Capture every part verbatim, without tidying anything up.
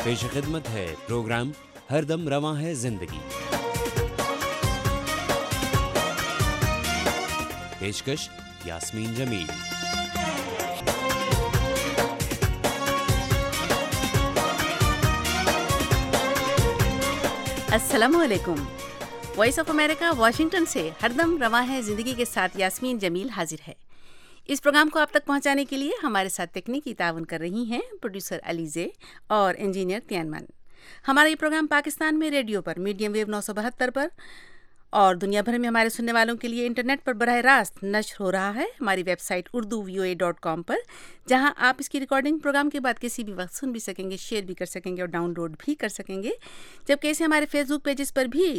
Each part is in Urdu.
پیش خدمت ہے پروگرام ہر دم رواں ہے زندگی. پیشکش یاسمین جمیل. السلام علیکم. وائس آف امریکہ واشنگٹن سے ہر دم رواں ہے زندگی کے ساتھ یاسمین جمیل حاضر ہے. اس پروگرام کو آپ تک پہنچانے کے لیے ہمارے ساتھ تکنیکی تعاون کر رہی ہیں پروڈیوسر علیزے اور انجینئر تیانمن. ہمارا یہ پروگرام پاکستان میں ریڈیو پر میڈیم ویو نو سو بہتر پر اور دنیا بھر میں ہمارے سننے والوں کے لیے انٹرنیٹ پر براہ راست نشر ہو رہا ہے ہماری website Urdu V O A dot com پر، جہاں آپ اس کی ریکارڈنگ پروگرام کے بعد کسی بھی وقت سن بھی سکیں گے، شیئر بھی کر سکیں گے اور ڈاؤن لوڈ بھی کر سکیں گے. جبکہ اسے ہمارے فیس بک پیجز پر بھی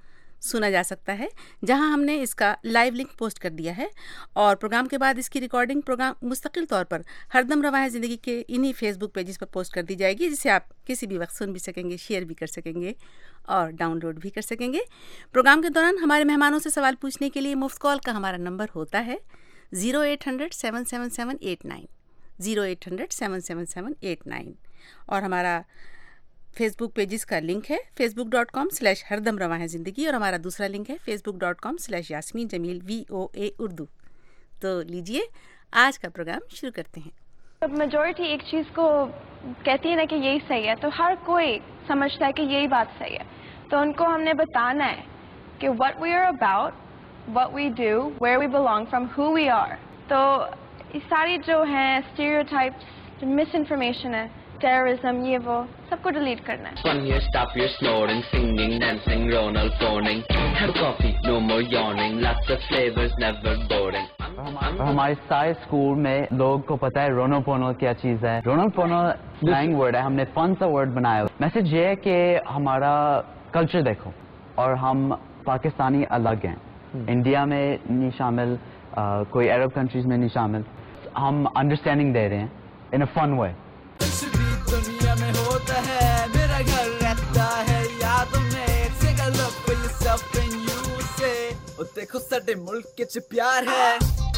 سنا جا سکتا ہے، جہاں ہم نے اس کا لائیو لنک پوسٹ کر دیا ہے، اور پروگرام کے بعد اس کی ریکارڈنگ پروگرام مستقل طور پر ہر دم رواں ہے زندگی کے انہی فیس بک پیجز پر پوسٹ کر دی جائے گی، جسے آپ کسی بھی وقت سن بھی سکیں گے، شیئر بھی کر سکیں گے اور ڈاؤن لوڈ بھی کر سکیں گے. پروگرام کے دوران ہمارے مہمانوں سے سوال پوچھنے کے لیے مفت کال کا ہمارا نمبر ہوتا ہے zero eight hundred seven seven seven eight nine zero eight hundred seven seven seven eight nine اور ہمارا فیس بک پیجز کا لنک ہے Facebook dot com slash ہر دم رواں ہے زندگی، اور ہمارا دوسرا لنک ہے Facebook dot com slash Yasmin Jamil V O A Urdu. تو لیجئے آج کا پروگرام شروع کرتے ہیں. جب میجورٹی ایک چیز کو کہتی ہے نا کہ یہی صحیح ہے، تو ہر کوئی سمجھتا ہے کہ یہی بات صحیح ہے. تو ان کو ہم نے بتانا ہے کہ what we are about, what we do, where we belong from, who we are. تو یہ ساری جو ہیں اسٹیریوٹائپس، مس انفارمیشن ہے، ٹیررزم، یہ وہ سب کو ڈیلیٹ کرنا ہے. Fun here, stop your snoring, singing, dancing, Ronald phoning. Have coffee, no more yawning. Lots of flavors, never boring. ہمارے سارے اسکول میں لوگ کو پتا ہے رونو پونو کیا چیز ہے. رونو پونو سلینگ ورڈ ہے، ہم نے فن سا ورڈ بنایا. میسج یہ ہے کہ ہمارا کلچر دیکھو، اور ہم پاکستانی الگ ہیں، انڈیا میں نہیں شامل، کوئی عرب کنٹریز میں نہیں شامل. ہم انڈرسٹینڈنگ دے رہے ہیں ان اے فن وے. دنیا میں ہوتا ہے، میرا گھر رہتا ہے یادوں میں. Take a look for yourself and you will say, او دیکھو ساڈے ملک کے چ پیار ہے.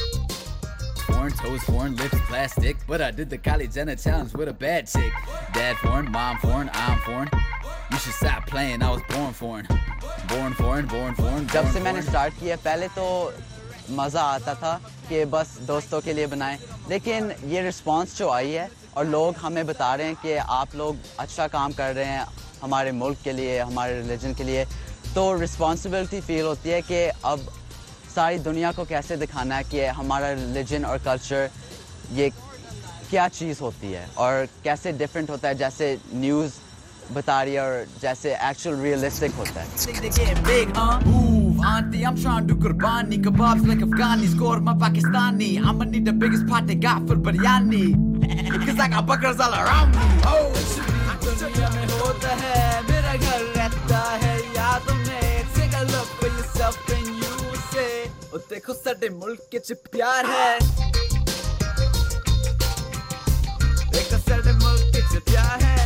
Foreign toes, foreign lips, plastic, but I did the Kylie Jenner challenge with a bad chick. Dad foreign, mom foreign, I'm foreign. You should stop playing, I was born foreign. Born foreign, born foreign. جب سے میں نے اسٹارٹ کیا، پہلے تو مزہ آتا تھا کہ بس دوستوں کے لیے بنائیں، لیکن یہ رسپانس جو آئی ہے اور لوگ ہمیں بتا رہے ہیں کہ آپ لوگ اچھا کام کر رہے ہیں ہمارے ملک کے لیے، ہمارے ریلیجن کے لیے، تو رسپانسبلٹی فیل ہوتی ہے کہ اب ساری دنیا کو کیسے دکھانا ہے کہ ہمارا ریلیجن اور کلچر یہ کیا چیز ہوتی ہے اور کیسے ڈفرینٹ ہوتا ہے، جیسے نیوز بتا رہی ہے اور جیسے ایکچوئل ریئلسٹک ہوتا ہے. Auntie, I'm trying to do qurbani, kebabs like Afghani, score my Pakistani. I'ma need the biggest pot they got for biryani, cause I got bakras all around me. Oh, duniya mein hota hai, mera ghar rehta hai yaadon mein. Take a look for yourself and you will say, oh dekho sade mulk ke ch pyar hai. Dekho sade mulk ke ch pyar hai.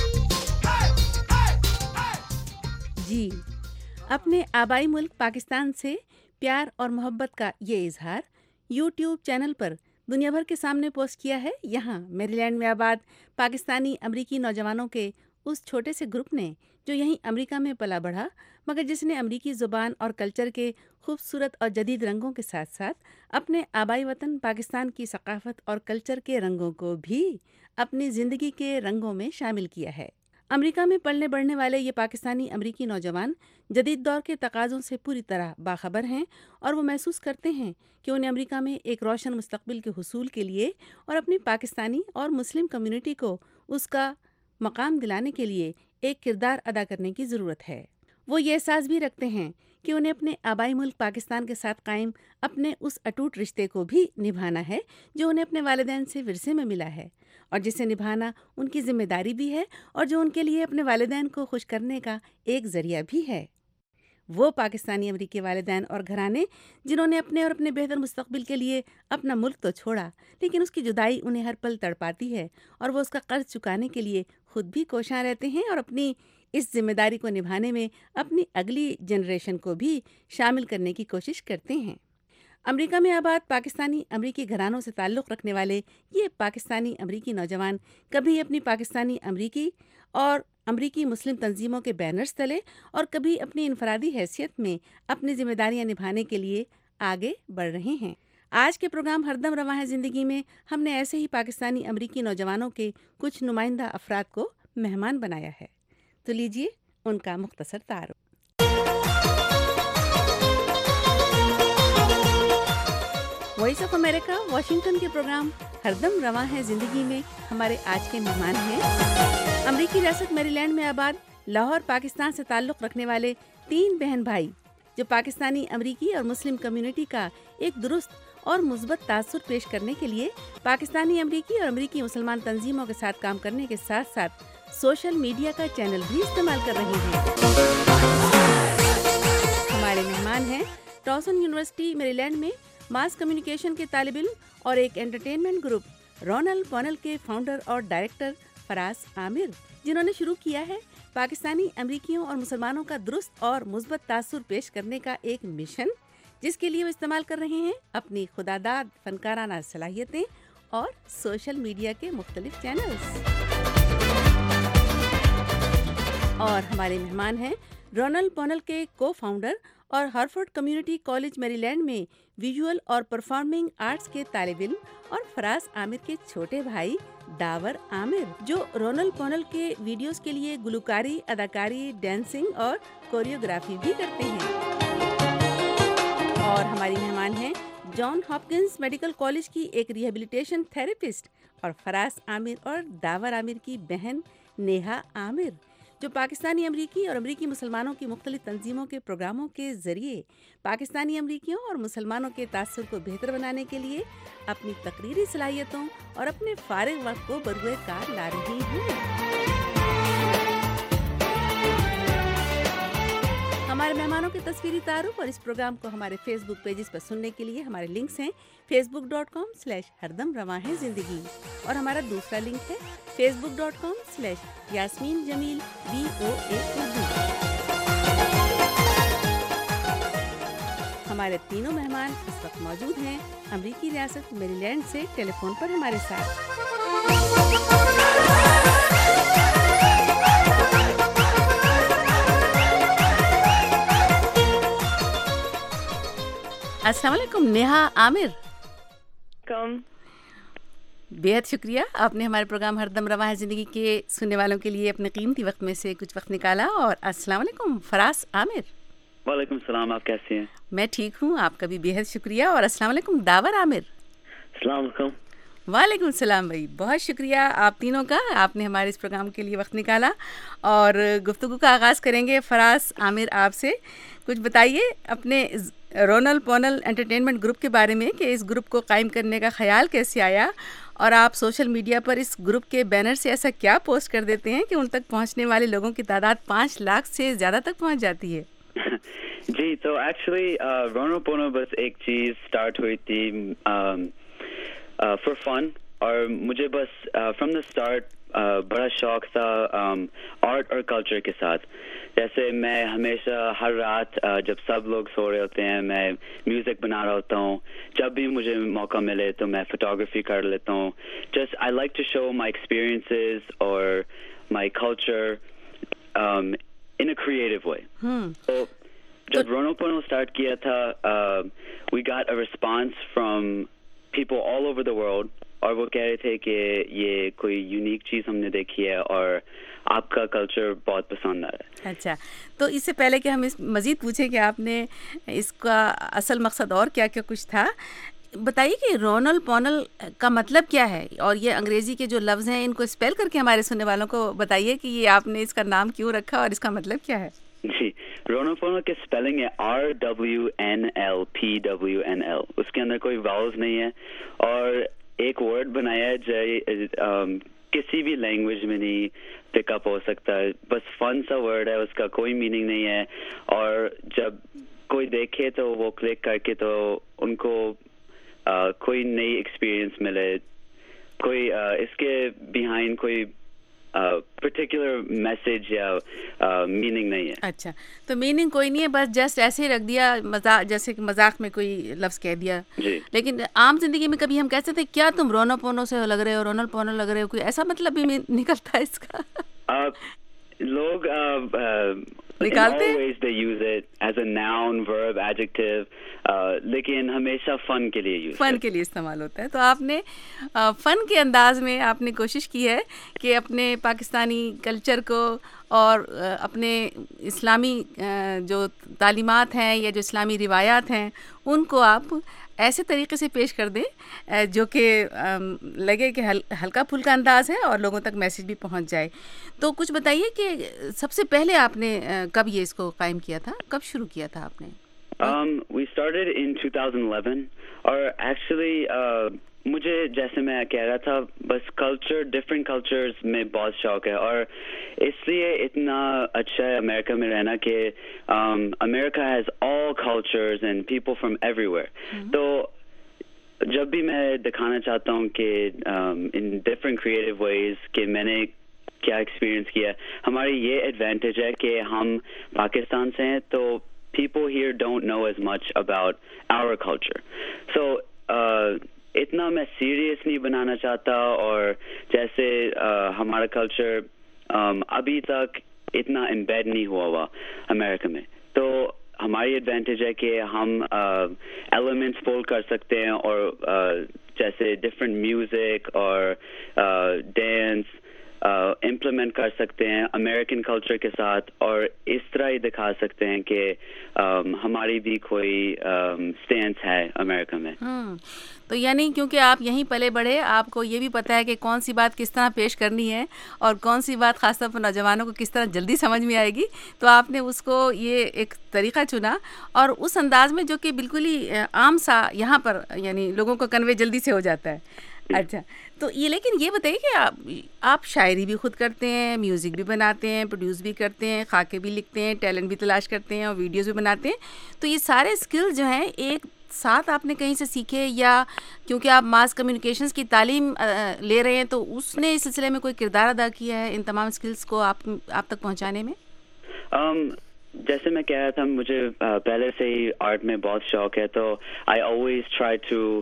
جی، اپنے آبائی ملک پاکستان سے پیار اور محبت کا یہ اظہار یوٹیوب چینل پر دنیا بھر کے سامنے پوسٹ کیا ہے. یہاں میری لینڈ میں آباد پاکستانی امریکی نوجوانوں کے اس چھوٹے سے گروپ نے جو یہیں امریکہ میں پلا بڑھا، مگر جس نے امریکی زبان اور کلچر کے خوبصورت اور جدید رنگوں کے ساتھ ساتھ اپنے آبائی وطن پاکستان کی ثقافت اور کلچر کے رنگوں کو بھی اپنی زندگی کے رنگوں میں شامل کیا ہے. امریکہ میں پلنے بڑھنے والے یہ پاکستانی امریکی نوجوان جدید دور کے تقاضوں سے پوری طرح باخبر ہیں، اور وہ محسوس کرتے ہیں کہ انہیں امریکہ میں ایک روشن مستقبل کے حصول کے لیے اور اپنی پاکستانی اور مسلم کمیونٹی کو اس کا مقام دلانے کے لیے ایک کردار ادا کرنے کی ضرورت ہے. وہ یہ احساس بھی رکھتے ہیں کہ انہیں اپنے آبائی ملک پاکستان کے ساتھ قائم اپنے اس اٹوٹ رشتے کو بھی نبھانا ہے جو انہیں اپنے والدین سے ورثے میں ملا ہے، اور جسے نبھانا ان کی ذمہ داری بھی ہے، اور جو ان کے لیے اپنے والدین کو خوش کرنے کا ایک ذریعہ بھی ہے. وہ پاکستانی امریکی والدین اور گھرانے جنہوں نے اپنے اور اپنے بہتر مستقبل کے لیے اپنا ملک تو چھوڑا، لیکن اس کی جدائی انہیں ہر پل تڑپاتی ہے، اور وہ اس کا قرض چکانے کے لیے خود بھی کوشاں رہتے ہیں، اور اپنی اس ذمہ داری کو نبھانے میں اپنی اگلی جنریشن کو بھی شامل کرنے کی کوشش کرتے ہیں. امریکہ میں آباد پاکستانی امریکی گھرانوں سے تعلق رکھنے والے یہ پاکستانی امریکی نوجوان کبھی اپنی پاکستانی امریکی اور امریکی مسلم تنظیموں کے بینرز تلے اور کبھی اپنی انفرادی حیثیت میں اپنی ذمہ داریاں نبھانے کے لیے آگے بڑھ رہے ہیں۔ آج کے پروگرام ہردم رواں ہے زندگی میں ہم نے ایسے ہی پاکستانی امریکی نوجوانوں کے کچھ نمائندہ افراد کو مہمان بنایا ہے، تو لیجیے ان کا مختصر تعارف۔ وائس آف امریکہ واشنگٹن کے پروگرام ہردم رواں ہے زندگی میں ہمارے آج کے مہمان ہیں امریکی ریاست میری لینڈ میں آباد لاہور پاکستان سے تعلق رکھنے والے تین بہن بھائی، جو پاکستانی امریکی اور مسلم کمیونٹی کا ایک درست اور مثبت تاثر پیش کرنے کے لیے پاکستانی امریکی اور امریکی مسلمان تنظیموں کے ساتھ کام کرنے کے ساتھ ساتھ سوشل میڈیا کا چینل بھی استعمال کر رہے ہیں۔ ہمارے مہمان ہیں ٹاؤسن یونیورسٹی میری لینڈ میں ماس کمیونیکیشن کے طالب علم اور ایک انٹرٹینمنٹ گروپ رونل پونل کے فاؤنڈر اور ڈائریکٹر فراز عامر، جنہوں نے شروع کیا ہے پاکستانی امریکیوں اور مسلمانوں کا درست اور مثبت تاثر پیش کرنے کا ایک مشن، جس کے لیے وہ استعمال کر رہے ہیں اپنی خداداد فنکارانہ صلاحیتیں اور سوشل میڈیا کے مختلف چینلز۔ اور ہمارے مہمان ہیں رونل پونل کے کو فاؤنڈر اور Harford community college Maryland میں ویژول اور پرفارمنگ آرٹس کے طالب علم اور فراز عامر کے چھوٹے بھائی داور عامر، جو رونل پونل کے ویڈیوز کے لیے گلوکاری، اداکاری، ڈانسنگ اور کوریوگرافی بھی کرتے ہیں۔ اور ہماری مہمان ہیں جان ہاپکنز میڈیکل کالج کی ایک ریہیبلیٹیشن تھراپسٹ اور فراز عامر اور داور عامر کی بہن نیہا عامر، جو پاکستانی امریکی اور امریکی مسلمانوں کی مختلف تنظیموں کے پروگراموں کے ذریعے پاکستانی امریکیوں اور مسلمانوں کے تاثر کو بہتر بنانے کے لیے اپنی تقریری صلاحیتوں اور اپنے فارغ وقت کو بروئے کار لا رہی ہیں۔ ہمارے مہمانوں کے تصویری تعارف اور اس پروگرام کو ہمارے فیس بک پیجز پر سننے کے لیے ہمارے لنکس ہیں Facebook dot com slash ہردم رواں ہے زندگی، اور ہمارا دوسرا لنک ہے Facebook dot com slash Yasmin Jamil B O A Urdu. ہمارے تینوں مہمان اس وقت موجود ہیں امریکی ریاست میری لینڈ سے ٹیلی فون پر ہمارے ساتھ۔ السلام علیکم نیہا عامر۔ کم بےحد شکریہ، آپ نے ہمارے پروگرام ہردم رواں ہے زندگی کے سننے والوں کے لیے اپنے قیمتی وقت میں سے کچھ وقت نکالا۔ اور السلام علیکم فراز عامر۔ وعلیکم السلام، آپ کیسے ہیں؟ میں ٹھیک ہوں، آپ کا بھی بےحد شکریہ۔ اور السلام علیکم داور عامر۔ السلام علیکم۔ وعلیکم السلام بھائی، بہت شکریہ آپ تینوں کا، آپ نے ہمارے اس پروگرام کے لیے وقت نکالا۔ اور گفتگو کا آغاز کریں گے فراز عامر آپ سے۔ کچھ بتائیے اپنے رونل پونل انٹرٹینمنٹ گروپ کے بارے میں کہ اس گروپ کو قائم کرنے کا خیال کیسے آیا، اور آپ سوشل میڈیا پر اس گروپ کے بینر سے ایسا کیا پوسٹ کر دیتے ہیں کہ ان تک پہنچنے والے لوگوں کی تعداد پانچ لاکھ سے زیادہ تک پہنچ جاتی ہے؟ جی، تو ایکچولی رونل پونل بس ایک چیز اسٹارٹ ہوئی تھی فار فن، اور مجھے بس فرام دا اسٹارٹ بڑا شوق تھا آرٹ اور کلچر کے ساتھ۔ جیسے میں ہمیشہ ہر رات جب سب لوگ سو رہے ہوتے ہیں میں میوزک بنا رہا ہوتا ہوں، جب بھی مجھے موقع ملے تو میں فوٹوگرافی کر لیتا ہوں۔ Just I like to show my experiences اور my culture in a creative way. تو جب رونل پونل اسٹارٹ کیا تھا we got a response from people all over the world, اور وہ کہہ رہے تھے کہ یہ کوئی یونیک چیز ہم نے دیکھی ہے اور آپ کا کلچر بہت پسند آ رہا ہے۔ اچھا، تو اس سے پہلے کہ ہم اس مزید پوچھیں کہ آپ نے اس کا اصل مقصد اور کیا کیا کچھ تھا، بتائیے کہ رونل پونل کا مطلب کیا ہے، اور یہ انگریزی کے جو لفظ ہیں ان کو اسپیل کر کے ہمارے سننے والوں کو بتائیے کہ یہ آپ نے اس کا نام کیوں رکھا اور اس کا مطلب کیا ہے؟ جی، رونل پونل کی اسپیلنگ ہے R W N L P W N L, اس کے اندر کوئی واؤلز نہیں ہے، اور ایک ورڈ بنایا ہے جو کسی بھی لینگویج میں نہیں پک اپ ہو سکتا ہے، بس فن سا ورڈ ہے، اس کا کوئی میننگ نہیں ہے، اور جب کوئی دیکھے تو وہ کلک کر کے تو ان کو کوئی نئی ایکسپیرئنس ملے، کوئی اس کے بیہائنڈ کوئی پرٹیکولر میسج یا میننگ نہیں ہے۔ اچھا، تو میننگ کوئی نہیں ہے، بس جسٹ ایسے ہی رکھ دیا، مذاق جیسے کہ مذاق میں کوئی لفظ کہہ دیا۔ جی، لیکن عام زندگی میں کبھی ہم کہتے تھے کیا تم رونل پونل سے لگ رہے ہو، رونل پونل لگ رہے ہو، کوئی ایسا مطلب بھی نکلتا ہے اس کا؟ Uh, log uh, uh, in نکالتے all ways they use it as a noun, verb, adjective, uh, لیکن ہمیشہ فن کے لیے یوز فن کے لیے استعمال ہوتا ہے. تو آپ نے فن کے انداز میں آپ نے کوشش کی ہے کہ اپنے پاکستانی کلچر کو اور اپنے اسلامی جو تعلیمات ہیں یا جو اسلامی روایات ہیں ان کو آپ ایسے طریقے سے پیش کر دیں جو کہ لگے کہ ہلکا پھلکا انداز ہے اور لوگوں تک میسیج بھی پہنچ جائے. تو کچھ بتائیے کہ سب سے پہلے آپ نے کب یہ اس کو قائم کیا تھا, کب شروع کیا تھا آپ نے؟ Um, we started in twenty eleven اور actually uh, مجھے جیسے میں کہہ رہا تھا بس کلچر ڈفرینٹ کلچرز میں بہت شوق ہے اور اس لیے اتنا اچھا ہے امریکہ میں رہنا کہ America has all cultures and people from everywhere. تو جب بھی میں دکھانا چاہتا ہوں کہ ان ڈفرینٹ کریٹو ویز کہ میں نے کیا ایکسپیرئنس کیا, ہماری یہ ایڈوانٹیج ہے کہ ہم پاکستان سے ہیں تو people here don't know as much about our culture. So uh, اتنا میں سیریس نہیں بنانا چاہتا اور جیسے uh, ہمارا کلچر um, ابھی تک اتنا امبیڈ نہیں ہوا ہوا امریکہ میں. تو ہماری ایڈوانٹیج ہے کہ ہم ایلیمنٹس فول کر سکتے ہیں اور uh, جیسے ڈفرینٹ میوزک اور ڈانس امپلیمنٹ کر سکتے ہیں امریکن کلچر کے ساتھ اور اس طرح ہی دکھا سکتے ہیں کہ ہماری بھی کوئی اسٹینس ہے امریکہ میں. تو یعنی کیونکہ آپ یہیں پلے بڑھے, آپ کو یہ بھی پتہ ہے کہ کون سی بات کس طرح پیش کرنی ہے اور کون سی بات خاص طور پر نوجوانوں کو کس طرح جلدی سمجھ میں آئے گی, تو آپ نے اس کو یہ ایک طریقہ چنا اور اس انداز میں جو کہ بالکل ہی عام سا یہاں پر یعنی لوگوں کو کنوے جلدی سے ہو جاتا ہے. اچھا, تو یہ لیکن یہ بتائیے کہ آپ آپ شاعری بھی خود کرتے ہیں, میوزک بھی بناتے ہیں, پروڈیوس بھی کرتے ہیں, خاکے بھی لکھتے ہیں, ٹیلنٹ بھی تلاش کرتے ہیں اور ویڈیوز بھی بناتے ہیں. تو یہ سارے اسکل جو ہیں ایک ساتھ آپ نے کہیں سے سیکھے یا کیونکہ آپ ماس کمیونیکیشنز کی تعلیم لے رہے ہیں تو اس نے اس سلسلے میں کوئی کردار ادا کیا ہے ان تمام اسکلس کو آپ آپ تک پہنچانے میں؟ um, جیسے میں کہہ رہا تھا مجھے پہلے سے ہی آرٹ میں بہت شوق ہے تو I always try to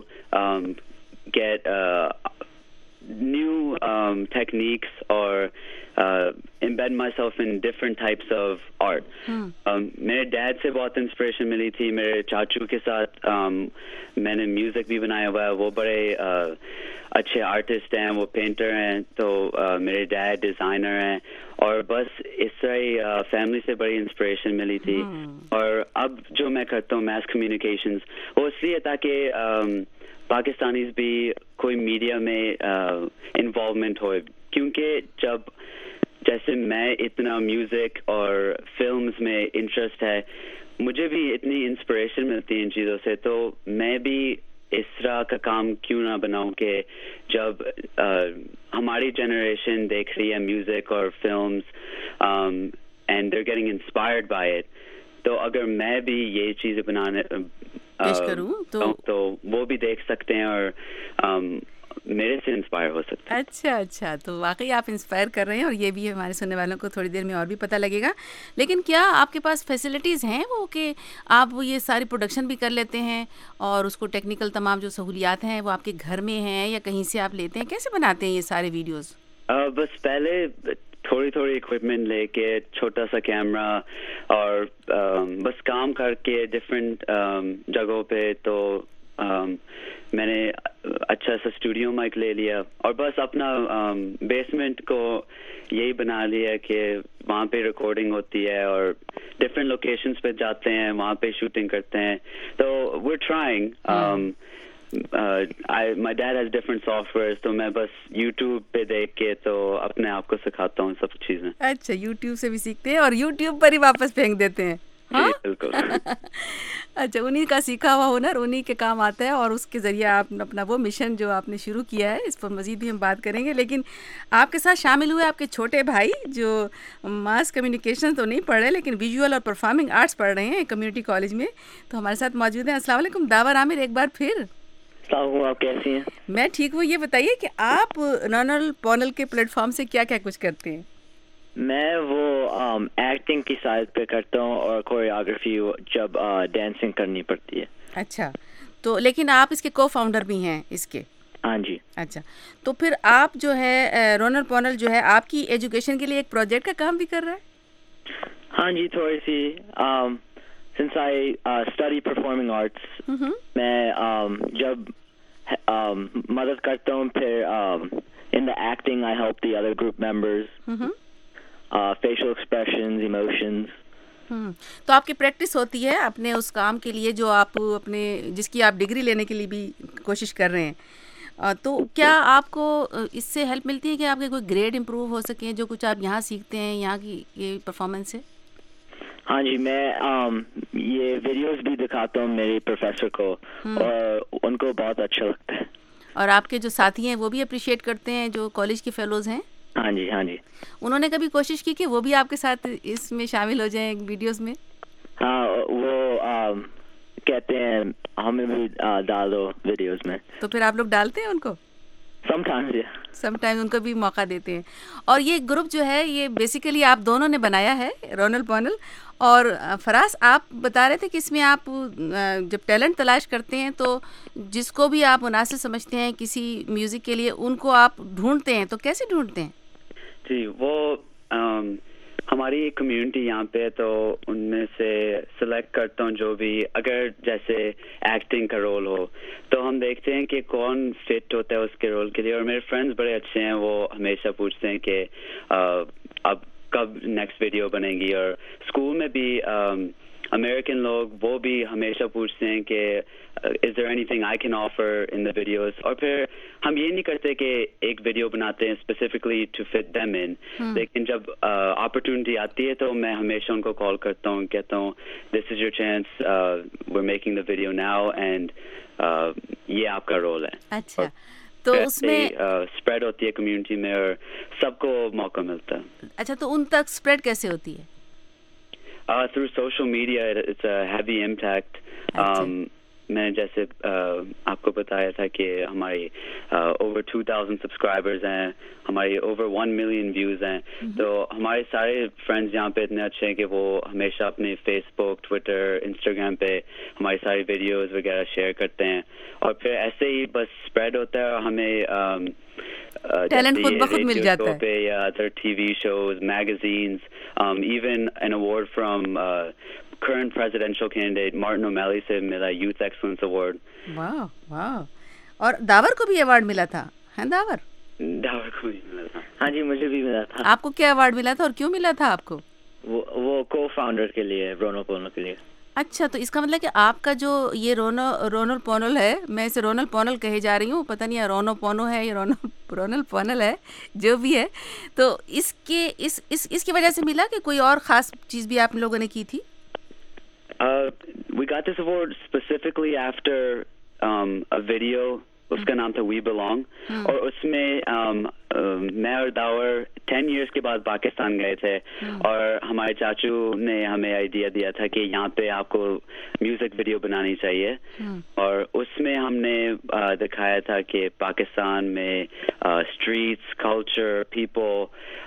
get uh, new um, techniques or uh, embed myself in different types of art. Hmm. Um, میرے ڈیڈ سے بہت انسپریشن ملی تھی, میرے چاچو کے ساتھ um, میں نے میوزک بھی بنایا ہوا ہے, وہ بڑے uh, اچھے آرٹسٹ ہیں, وہ پینٹر ہیں, تو uh, میرے ڈیڈ ڈیزائنر ہیں اور بس اس طرح ہی فیملی سے بڑی انسپریشن ملی تھی. hmm. اور اب جو میں کرتا ہوں میس کمیونیکیشنز وہ اس لیے تاکہ um, پاکستانیز بھی کوئی میڈیا میں انوالومنٹ ہوئے, کیونکہ جب جیسے میں اتنا میوزک اور فلمز میں انٹرسٹ ہے, مجھے بھی اتنی انسپریشن ملتی ہے ان چیزوں سے, تو میں بھی اس طرح کا کام کیوں نہ بناؤں کہ جب ہماری جنریشن دیکھ رہی ہے میوزک اور films and they getting inspired by it, تو اگر میں بھی یہ چیزیں بنانے پیش کروں تو تو وہ بھی دیکھ سکتے ہیں اور میرے سے انسپائر ہو سکتے ہیں. اچھا اچھا تو واقعی آپ انسپائر کر رہے ہیں اور یہ بھی ہمارے سننے والوں کو تھوڑی دیر میں اور بھی پتہ لگے گا. لیکن کیا آپ کے پاس فیسلٹیز ہیں وہ کہ آپ یہ ساری پروڈکشن بھی کر لیتے ہیں اور اس کو ٹیکنیکل تمام جو سہولیات ہیں وہ آپ کے گھر میں ہیں یا کہیں سے آپ لیتے ہیں, کیسے بناتے ہیں یہ سارے ویڈیوز؟ بس پہلے تھوڑی تھوڑی اکوپمنٹ لے کے چھوٹا سا کیمرہ اور بس کام کر کے ڈفرینٹ جگہوں پہ, تو میں نے اچھا سا اسٹوڈیو مائک لے لیا اور بس اپنا بیسمنٹ کو یہی بنا لیا کہ وہاں پہ ریکارڈنگ ہوتی ہے اور ڈفرینٹ لوکیشنز پہ جاتے ہیں, وہاں پہ شوٹنگ کرتے ہیں. تو we are trying. My dad has different software, تو میں بس یوٹیوب پہ دیکھ کے تو اپنے آپ کو سکھاتا ہوں سب چیزیں. اچھا, یوٹیوب سے بھی سیکھتے ہیں اور یوٹیوب پر ہی واپس پھینک دیتے ہیں. بالکل. اچھا, انہیں کا سیکھا ہوا ہنر انہیں کے کام آتا ہے اور اس کے ذریعے آپ اپنا وہ مشن جو آپ نے شروع کیا ہے اس پر مزید بھی ہم بات کریں گے. لیکن آپ کے ساتھ شامل ہوئے آپ کے چھوٹے بھائی جو ماس کمیونیکیشن تو نہیں پڑھ رہے لیکن ویژول اور پرفارمنگ آرٹس پڑھ رہے ہیں کمیونٹی کالج میں, تو ہمارے ساتھ موجود ہیں. السلام علیکم داور عامر, ایک بار پھر. آپ کیسی ہیں؟ میں ٹھیک ہوں. یہ بتائیے کہ آپ رونل پونل کے پلیٹ فارم سے کیا کیا کچھ کرتے ہیں؟ میں وہ ایکٹنگ کی سائڈ پہ کرتا ہوں اور کوریوگرافی جب ڈانسنگ کرنی پڑتی ہے. اچھا, تو لیکن آپ اس کے کو فاؤنڈر بھی ہیں اس کے؟ ہاں جی. اچھا تو پھر آپ جو ہے رونل پونل جو ہے آپ کی ایجوکیشن کے لیے ایک پروجیکٹ کا کام بھی کر رہا ہے؟ ہاں جی تھوڑی سی. Since I study performing arts میں جب مدد کرتا ہوں پھر in the acting I help the other group members facial expressions emotions. تو آپ کی پریکٹس ہوتی ہے اپنے اس کام کے لیے جو آپ اپنے جس کی آپ ڈگری لینے کے لیے بھی کوشش کر رہے ہیں. تو کیا آپ کو اس سے ہیلپ ملتی ہے کہ آپ کے کوئی گریڈ امپروو ہو سکیں جو کچھ آپ یہاں سیکھتے ہیں یہاں کی یہ پرفارمنس سے؟ ہاں جی میں یہ ویڈیوز بھی دکھاتا ہوں میری پروفیسر کو اور ان کو بہت اچھا لگتا ہے. اور آپ کے جو ساتھی ہیں وہ بھی اپریشیٹ کرتے ہیں جو کالج کے فیلوز ہیں؟ ہاں جی ہاں جی. انہوں نے کبھی کوشش کی کہ وہ بھی آپ کے ساتھ اس میں شامل ہو جائیں ویڈیوز میں؟ ہاں وہ کہتے ہیں ہمیں بھی ڈال دو ویڈیوز میں. تو پھر آپ لوگ ڈالتے ہیں ان کو؟ Some times some times in کو بھی موقع دیتے ہیں. اور یہ گروپ جو ہے یہ بیسیکلی آپ دونوں نے بنایا ہے رونل پونل. اور فراز آپ بتا رہے تھے کہ اس میں آپ جب ٹیلنٹ تلاش کرتے ہیں تو جس کو بھی آپ مناسب سمجھتے ہیں کسی میوزک کے لیے ان کو آپ ڈھونڈتے ہیں، تو کیسے ڈھونڈتے ہیں؟ جی وہ ہماری ایک کمیونٹی یہاں پہ تو ان میں سے سلیکٹ کرتا ہوں جو بھی اگر جیسے ایکٹنگ کا رول ہو تو ہم دیکھتے ہیں کہ کون فٹ ہوتا ہے اس کے رول کے لیے. اور میرے فرینڈس بڑے اچھے ہیں، وہ ہمیشہ پوچھتے ہیں کہ اب کب نیکسٹ ویڈیو بنے گی. اور اسکول میں بھی امریکن لوگ وہ بھی ہمیشہ پوچھتے ہیں کہ is there anything I can offer in the videos. اور پھر ہم یہ نہیں کرتے کہ ایک ویڈیو بناتے ہیں specifically to fit them in, لیکن جب اپرچونیٹی آتی ہے تو میں ہمیشہ ان کو کال کرتا ہوں، کہتا ہوں this is your chance, we are making the video now and یہ آپ کا رول ہے. اچھا تو اس میں اسپریڈ ہوتی ہے کمیونٹی میں اور سب کو موقع ملتا ہے. اچھا تو ان تک اسپریڈ کیسے ہوتی ہے؟ Through social media it's a heavy impact. میں جیسے آپ کو بتایا تھا کہ ہماری اوور ٹو تھاؤزینڈ سبسکرائبرز ہیں، ہماری اوور ون ملین ویوز ہیں. تو ہمارے سارے فرینڈز یہاں پہ اتنے اچھے ہیں کہ وہ ہمیشہ اپنے فیس بک، ٹویٹر، انسٹاگرام پہ ہماری ساری ویڈیوز وغیرہ شیئر کرتے ہیں. اور پھر ایسے ہی بس اسپریڈ ہوتا ہے. اور ہمیں ٹیلنٹ خود بخود مل جاتا ہے یا other T V shows, magazines, even an award from current presidential candidate Martin O'Malley سے ملا Youth Excellence Award. واہ واہ. اور داور کو بھی ایوارڈ ملا تھا ہے؟ داور داور کو بھی ملا تھا. ہاں جی مجھے بھی ملا تھا. آپ کو کیا ایوارڈ ملا تھا اور کیوں ملا تھا آپ کو؟ وہ وہ کو فاؤنڈر کے لیے، رونل پونل کے لیے. اچھا تو اس کا مطلب کہ آپ کا جو یہ رونو رونل پونل ہے، میں اسے رونل پونل کہے جا رہی ہوں، پتہ نہیں رونو پونو ہے یا رونو رونل پونل ہے، جو بھی ہے، تو اس کے اس اس اس کی وجہ سے ملا کہ کوئی اور خاص چیز بھی آپ لوگوں نے کی تھی؟ Uh, we got this award specifically after um, a video. اس کا نام تھا وی بلانگ. اور اس میں میں اور داور ٹین ایئرس کے بعد پاکستان گئے تھے اور ہمارے چاچو نے ہمیں آئیڈیا دیا تھا کہ یہاں پہ آپ کو میوزک ویڈیو بنانی چاہیے. اور اس میں ہم نے دکھایا تھا کہ پاکستان میں streets, culture, people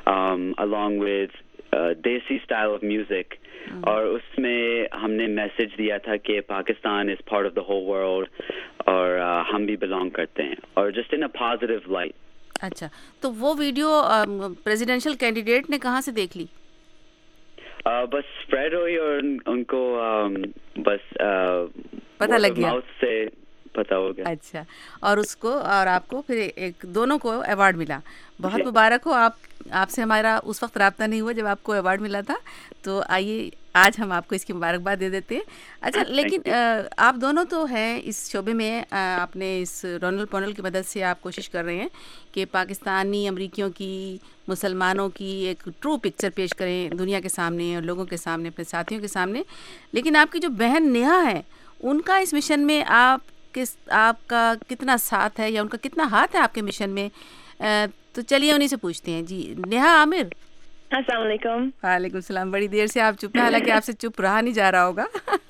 along with desi style of music. اور اس میں ہم نے میسج دیا تھا کہ Pakistan is part of the whole world اور ہم بھی بلانگ کرتے ہیں، اور just in a positive light. اچھا تو وہ ویڈیو پریزیڈینشیل کینڈیڈیٹ نے کہاں سے دیکھ لی؟ بس اسپریڈ ہوئی اور ان کو بس پتہ لگ گیا، ماؤتھ سے پتا ہو گیا. اچھا اور اس کو اور آپ کو پھر ایک دونوں کو ایوارڈ ملا. بہت مبارک ہو. آپ آپ سے ہمارا اس وقت رابطہ نہیں ہوا جب آپ کو ایوارڈ ملا تھا، تو آئیے آج ہم آپ کو اس کی مبارکباد دے دیتے ہیں. اچھا لیکن آپ دونوں تو ہیں اس شعبے میں، آپ نے اس رونل پونل کی مدد سے آپ کوشش کر رہے ہیں کہ پاکستانی امریکیوں کی، مسلمانوں کی ایک ٹرو پکچر پیش کریں دنیا کے سامنے اور لوگوں کے سامنے، اپنے ساتھیوں کے سامنے. لیکن آپ کی جو بہن نیہا ہے، ان کا اس مشن میں آپ کس آپ کا کتنا ساتھ ہے یا ان کا کتنا ہاتھ ہے آپ کے مشن میں؟ تو چلیے انہیں سے پوچھتے ہیں. جی نیہا عامر. السلام علیکم. وعلیکم السلام. بڑی دیر سے آپ چپ ہیں، حالانکہ آپ سے چپ رہا نہیں جا رہا ہوگا.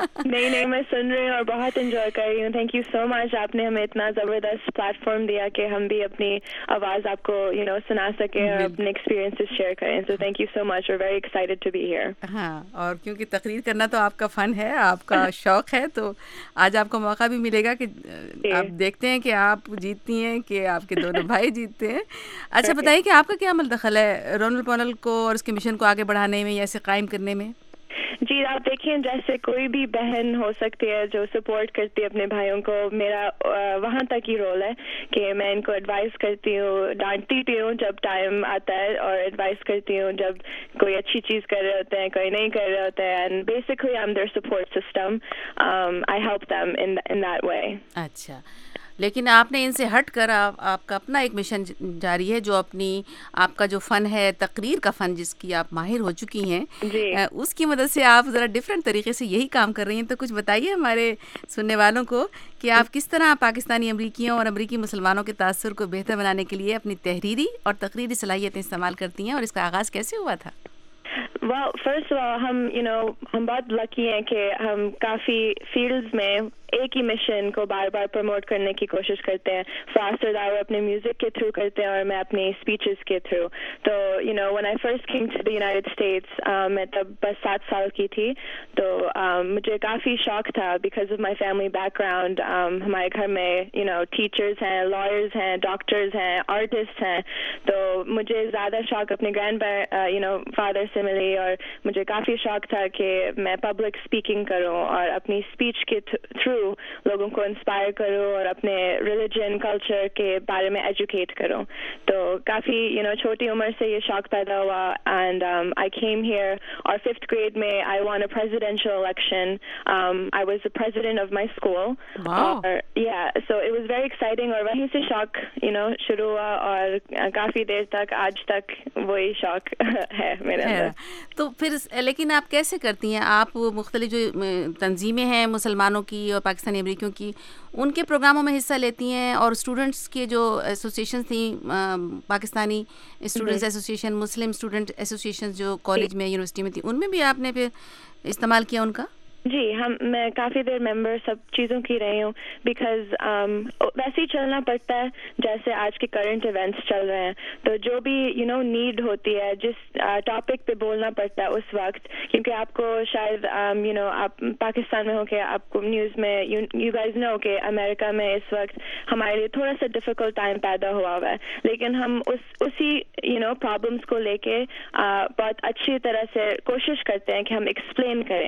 نہیں نہیں میں سن رہی ہوں اور بہت انجوائے کر رہی ہوں. Thank you so much. آپ نے ہمیں اتنا زبردست پلیٹ فارم دیا کہ ہم بھی اپنی آواز آپ کو یو نو سنا سکیں اور اپنے ایکسپیرینسز شیئر کریں. So thank you so much. We very excited to be here. ہاں, اور کیونکہ تقریر کرنا تو آپ کا فن ہے, آپ کا شوق ہے, تو آج آپ کو موقع بھی ملے گا کہ آپ دیکھتے ہیں کہ آپ جیتتی ہیں کہ آپ کے دونوں بھائی جیتتے ہیں. اچھا بتائیے کہ آپ کا کیا عمل دخل ہے رونل پونل کو اور اس کے مشن کو آگے بڑھانے میں یا اسے قائم کرنے میں؟ جی آپ دیکھیں جیسے کوئی بھی بہن ہو سکتی ہے جو سپورٹ کرتی ہے اپنے بھائیوں کو, میرا وہاں تک ہی رول ہے کہ میں ان کو ایڈوائز کرتی ہوں, ڈانٹتی بھی ہوں جب ٹائم آتا ہے, اور ایڈوائز کرتی ہوں جب کوئی اچھی چیز کر رہے ہوتے ہیں, کوئی نہیں کر رہے ہوتے ہیں. And basically I am their support system. I help them in in that way. اچھا, لیکن آپ نے ان سے ہٹ کر آپ کا اپنا ایک مشن جاری ہے جو اپنی آپ کا جو فن ہے تقریر کا فن جس کی آپ ماہر ہو چکی ہیں, اس کی مدد سے آپ ذرا ڈفرینٹ طریقے سے یہی کام کر رہی ہیں. تو کچھ بتائیے ہمارے سننے والوں کو کہ آپ کس طرح پاکستانی امریکیوں اور امریکی مسلمانوں کے تاثر کو بہتر بنانے کے لیے اپنی تحریری اور تقریری صلاحیتیں استعمال کرتی ہیں, اور اس کا آغاز کیسے ہوا تھا؟ well first of all ہم you know ہم بہت لکی ہیں کہ ہم کافی فیلڈز میں ایک ہی مشن کو بار بار پروموٹ کرنے کی کوشش کرتے ہیں. فاسٹر داور اپنے میوزک کے تھرو کرتے ہیں اور میں اپنی اسپیچز کے تھرو. تو you know when I first came to the United States میں تب بس سات سال کی تھی, تو مجھے کافی شوق تھا because of my family background. ہمارے گھر میں یو نو ٹیچرز ہیں, لائرز ہیں, ڈاکٹرز ہیں, آرٹسٹ ہیں, تو مجھے زیادہ شوق اپنے گرینڈ یو نو فادر سے ملی, اور مجھے کافی شوق تھا کہ میں پبلک اسپیکنگ کروں اور اپنی اسپیچ کے تھرو لوگوں کو انسپائر کروں اور اپنے ریلیجن کلچر کے بارے میں ایجوکیٹ کروں. تو کافی یو نو چھوٹی عمر سے یہ شوق پیدا ہوا. اینڈ آئی کیم ہیئر, اور ففتھ گریڈ میں I won a presidential election. I was the president of my school, اور yeah so it was very exciting. اور وہیں سے شوق یو نو شروع ہوا, اور کافی دیر تک آج تک وہی شوق ہے میرے اندر. تو پھر لیکن آپ کیسے کرتی ہیں؟ آپ مختلف جو تنظیمیں ہیں مسلمانوں کی اور پاکستانی امریکیوں کی, ان کے پروگراموں میں حصہ لیتی ہیں, اور اسٹوڈنٹس کے جو ایسوسیشن تھیں, Pakistani students association, Muslim student association جو کالج میں یونیورسٹی میں تھی, ان میں بھی آپ نے پھر استعمال کیا ان کا؟ جی ہم میں کافی دیر ممبر سب چیزوں کی رہی ہوں, بیکاز ویسے ہی چلنا پڑتا ہے جیسے آج کے کرنٹ ایونٹس چل رہے ہیں. تو جو بھی یو نو نیڈ ہوتی ہے, جس ٹاپک پہ بولنا پڑتا ہے اس وقت, کیونکہ آپ کو شاید یو نو آپ پاکستان میں ہو کے آپ کو نیوز میں یو گائز نو کہ امریکہ میں اس وقت ہمارے لیے تھوڑا سا ڈیفیکلٹ ٹائم پیدا ہوا ہوا ہے, لیکن ہم اس اسی یو نو پرابلمس کو لے کے بہت اچھی طرح سے کوشش کرتے ہیں کہ ہم ایکسپلین کریں.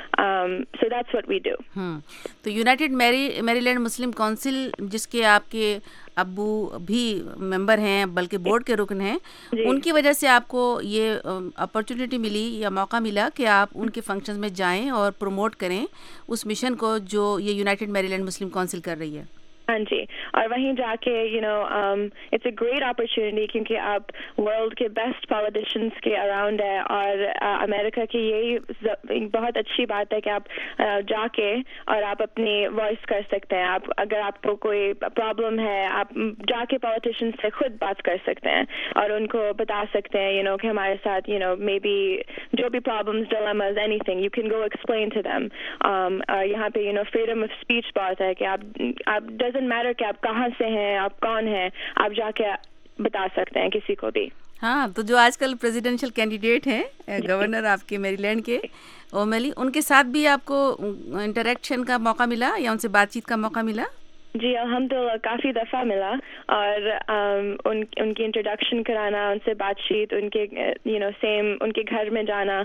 So that's what we do. ہوں تو یونائٹیڈ میری میری لینڈ مسلم کونسل, جس کے آپ کے ابو بھی ممبر ہیں بلکہ بورڈ کے رکن ہیں, ان کی وجہ سے آپ کو یہ اپرچونیٹی ملی یا موقع ملا کہ آپ ان کے فنکشنز میں جائیں اور پروموٹ کریں اس مشن کو جو یہ یونائٹیڈ میری لینڈ مسلم کونسل کر رہی ہے. ہاں جی, اور وہیں جا کے you know it's a great opportunity, کیونکہ آپ ورلڈ کے بیسٹ پالیٹیشینس کے اراؤنڈ ہے, اور امریکہ کی یہی بہت اچھی بات ہے کہ آپ جا کے اور آپ اپنی وائس کر سکتے ہیں. آپ اگر آپ کو کوئی پرابلم ہے, آپ جا کے پالیٹیشینس سے خود بات کر سکتے ہیں اور ان کو بتا سکتے ہیں یو نو کہ ہمارے ساتھ یو نو مے بی جو بھی problems, dilemmas, anything, you can go explain to them. یہاں پہ you know freedom of speech بہت ہے کہ آپ آپ ڈزنٹ میٹر کہ آپ کہاں سے ہیں, آپ کون ہیں, آپ جا کے بتا سکتے ہیں کسی کو بھی. ہاں, تو جو آج کل پریزیڈینشیل کینڈیڈیٹ ہیں گورنر آپ کے میری لینڈ کے اومیلی, ان کے ساتھ بھی آپ کو انٹریکشن کا موقع ملا یا ان سے بات چیت کا موقع ملا؟ جی الحمدللہ کافی دفعہ ملا, اور ان ان کی انٹروڈکشن کرانا, ان سے بات چیت, ان کے یو نو سیم ان کے گھر میں جانا.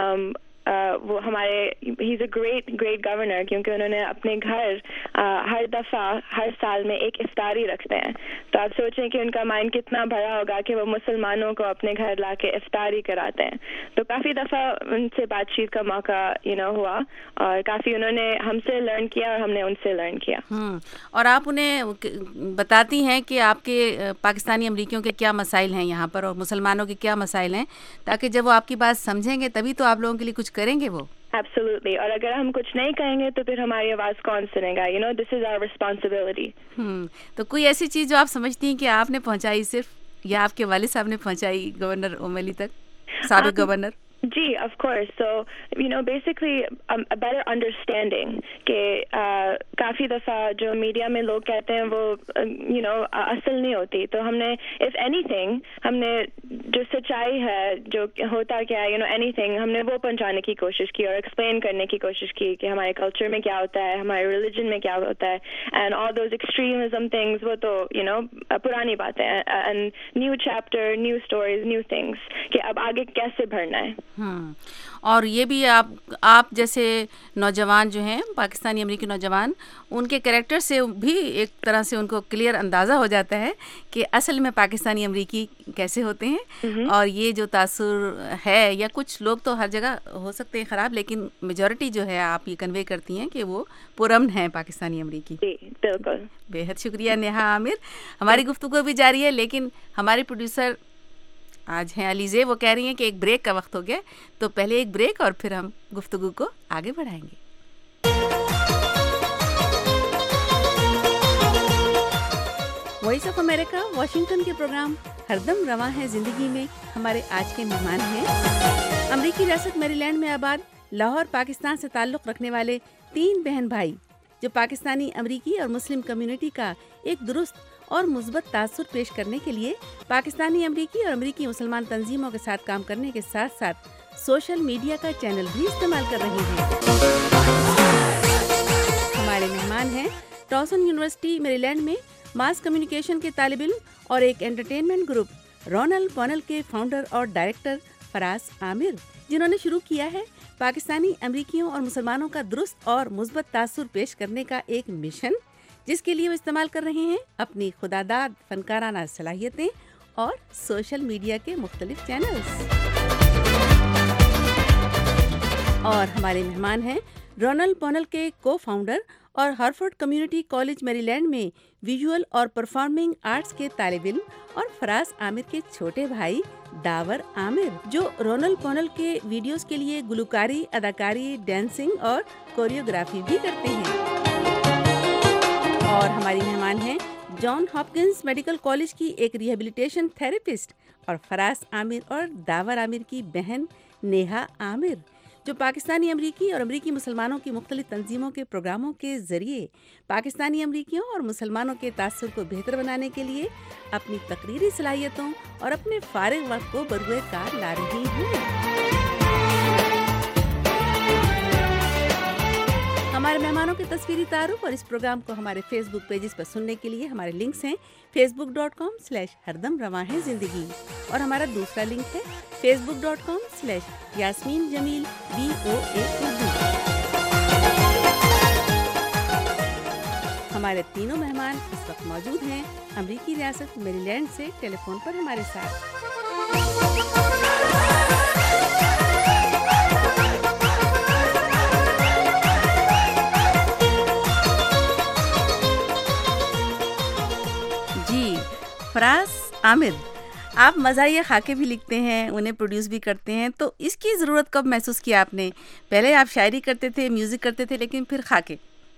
وہ ہمارے ہی is a great great governor, کیونکہ انہوں نے اپنے گھر ہر دفعہ ہر سال میں ایک افطاری رکھتے ہیں. تو آپ سوچیں کہ ان کا مائنڈ کتنا بڑا ہوگا کہ وہ مسلمانوں کو اپنے گھر لا کے افطاری کراتے ہیں. تو کافی دفعہ ان سے بات چیت کا موقع یو نو ہوا, اور کافی انہوں نے ہم سے لرن کیا اور ہم نے ان سے لرن کیا. ہوں اور آپ انہیں بتاتی ہیں کہ آپ کے پاکستانی امریکیوں کے کیا مسائل ہیں یہاں پر, اور مسلمانوں کے کیا مسائل ہیں, تاکہ جب وہ آپ کی بات سمجھیں گے تبھی تو آپ لوگوں کے لیے کچھ کریں گے وہ. ایبسولوٹلی, اور اگر ہم کچھ نہیں کہیں گے تو پھر ہماری آواز کون سنے گا, you know this is our responsibility. ہوں تو کوئی ایسی چیز جو آپ سمجھتی ہیں کہ آپ نے پہنچائی صرف, یا آپ کے والد صاحب نے پہنچائی گورنر اومیلی تک, سابق governor? Ji, of course. So, you know, basically um, a better understanding کہ کافی دفعہ جو میڈیا میں لوگ کہتے ہیں وہ یو نو اصل نہیں ہوتی, تو ہم نے اف اینی تھنگ ہم نے جو سچائی ہے جو ہوتا کیا ہے یو نو اینی تھنگ ہم نے وہ پہنچانے کی کوشش کی اور ایکسپلین کرنے کی کوشش کی کہ ہمارے کلچر میں کیا ہوتا ہے, ہمارے ریلیجن میں کیا ہوتا ہے, and all those extremism things وہ تو یو نو پرانی باتیں, and new chapter, new stories, new things کہ اب آگے کیسے بڑھنا ہے. ہوں اور یہ بھی آپ آپ جیسے نوجوان جو ہیں پاکستانی امریکی نوجوان, ان کے کریکٹر سے بھی ایک طرح سے ان کو کلیئر اندازہ ہو جاتا ہے کہ اصل میں پاکستانی امریکی کیسے ہوتے ہیں, اور یہ جو تاثر ہے یا کچھ لوگ تو ہر جگہ ہو سکتے ہیں خراب, لیکن میجورٹی جو ہے آپ یہ کنوے کرتی ہیں کہ وہ پرامن ہیں پاکستانی امریکی. جی بالکل. بے حد شکریہ نیہا عامر. ہماری گفتگو بھی جاری ہے, لیکن ہمارے پروڈیوسر آج ہیں علیزے, وہ کہہ رہی ہیں کہ ایک بریک کا وقت ہو گیا, تو پہلے ایک بریک اور پھر ہم گفتگو کو آگے بڑھائیں گے. وائس آف امریکہ واشنگٹن کے پروگرام ہر دم رواں ہے زندگی میں ہمارے آج کے مہمان ہیں امریکی ریاست میری لینڈ میں آباد لاہور پاکستان سے تعلق رکھنے والے تین بہن بھائی, جو پاکستانی امریکی اور مسلم کمیونٹی کا ایک درست اور مثبت تاثر پیش کرنے کے لیے پاکستانی امریکی اور امریکی مسلمان تنظیموں کے ساتھ کام کرنے کے ساتھ ساتھ سوشل میڈیا کا چینل بھی استعمال کر رہے ہیں. ہمارے مہمان ہیں ٹاؤسن یونیورسٹی میری لینڈ میں ماس کمیونیکیشن کے طالب علم اور ایک انٹرٹینمنٹ گروپ رونل پونل کے فاؤنڈر اور ڈائریکٹر فراز عامر, جنہوں نے شروع کیا ہے پاکستانی امریکیوں اور مسلمانوں کا درست اور مثبت تاثر پیش کرنے کا ایک مشن, جس کے لیے وہ استعمال کر رہے ہیں اپنی خداداد فنکارانہ صلاحیتیں اور سوشل میڈیا کے مختلف چینلز. اور ہمارے مہمان ہیں رونل پونل کے کو فاؤنڈر اور Harford community college Maryland میں ویژول اور پرفارمنگ آرٹس کے طالب علم اور فراز عامر کے چھوٹے بھائی داور عامر, جو رونل پونل کے ویڈیوز کے لیے گلوکاری, اداکاری, ڈانسنگ اور کوریوگرافی بھی کرتے ہیں. اور ہماری مہمان ہیں جان ہاپکنس میڈیکل کالج کی ایک ریہیبلیٹیشن تھراپسٹ اور فراز عامر اور داور عامر کی بہن نیہا عامر, جو پاکستانی امریکی اور امریکی مسلمانوں کی مختلف تنظیموں کے پروگراموں کے ذریعے پاکستانی امریکیوں اور مسلمانوں کے تاثر کو بہتر بنانے کے لیے اپنی تقریری صلاحیتوں اور اپنے فارغ وقت کو بروئے کار لا رہی ہیں. ہمارے مہمانوں کے تصویری تعارف اور اس پروگرام کو ہمارے فیس بک پیجز پر سننے کے لیے ہمارے لنکس ہیں Facebook dot com slash ہردم رواں ہے زندگی, اور ہمارا دوسرا لنک ہے Facebook dot com slash Yasmin Jamil B O A Urdu. ہمارے تینوں مہمان اس وقت موجود ہیں امریکی ریاست میری لینڈ سے ٹیلی فون پر ہمارے ساتھ. فراز عامر, آپ مزاحیہ خاکے بھی لکھتے ہیں, انہیں پروڈیوس بھی کرتے ہیں, تو اس کی ضرورت کب محسوس کیا آپ نے؟ پہلے آپ شاعری کرتے تھے, میوزک کرتے تھے, لیکن پھر خاکے.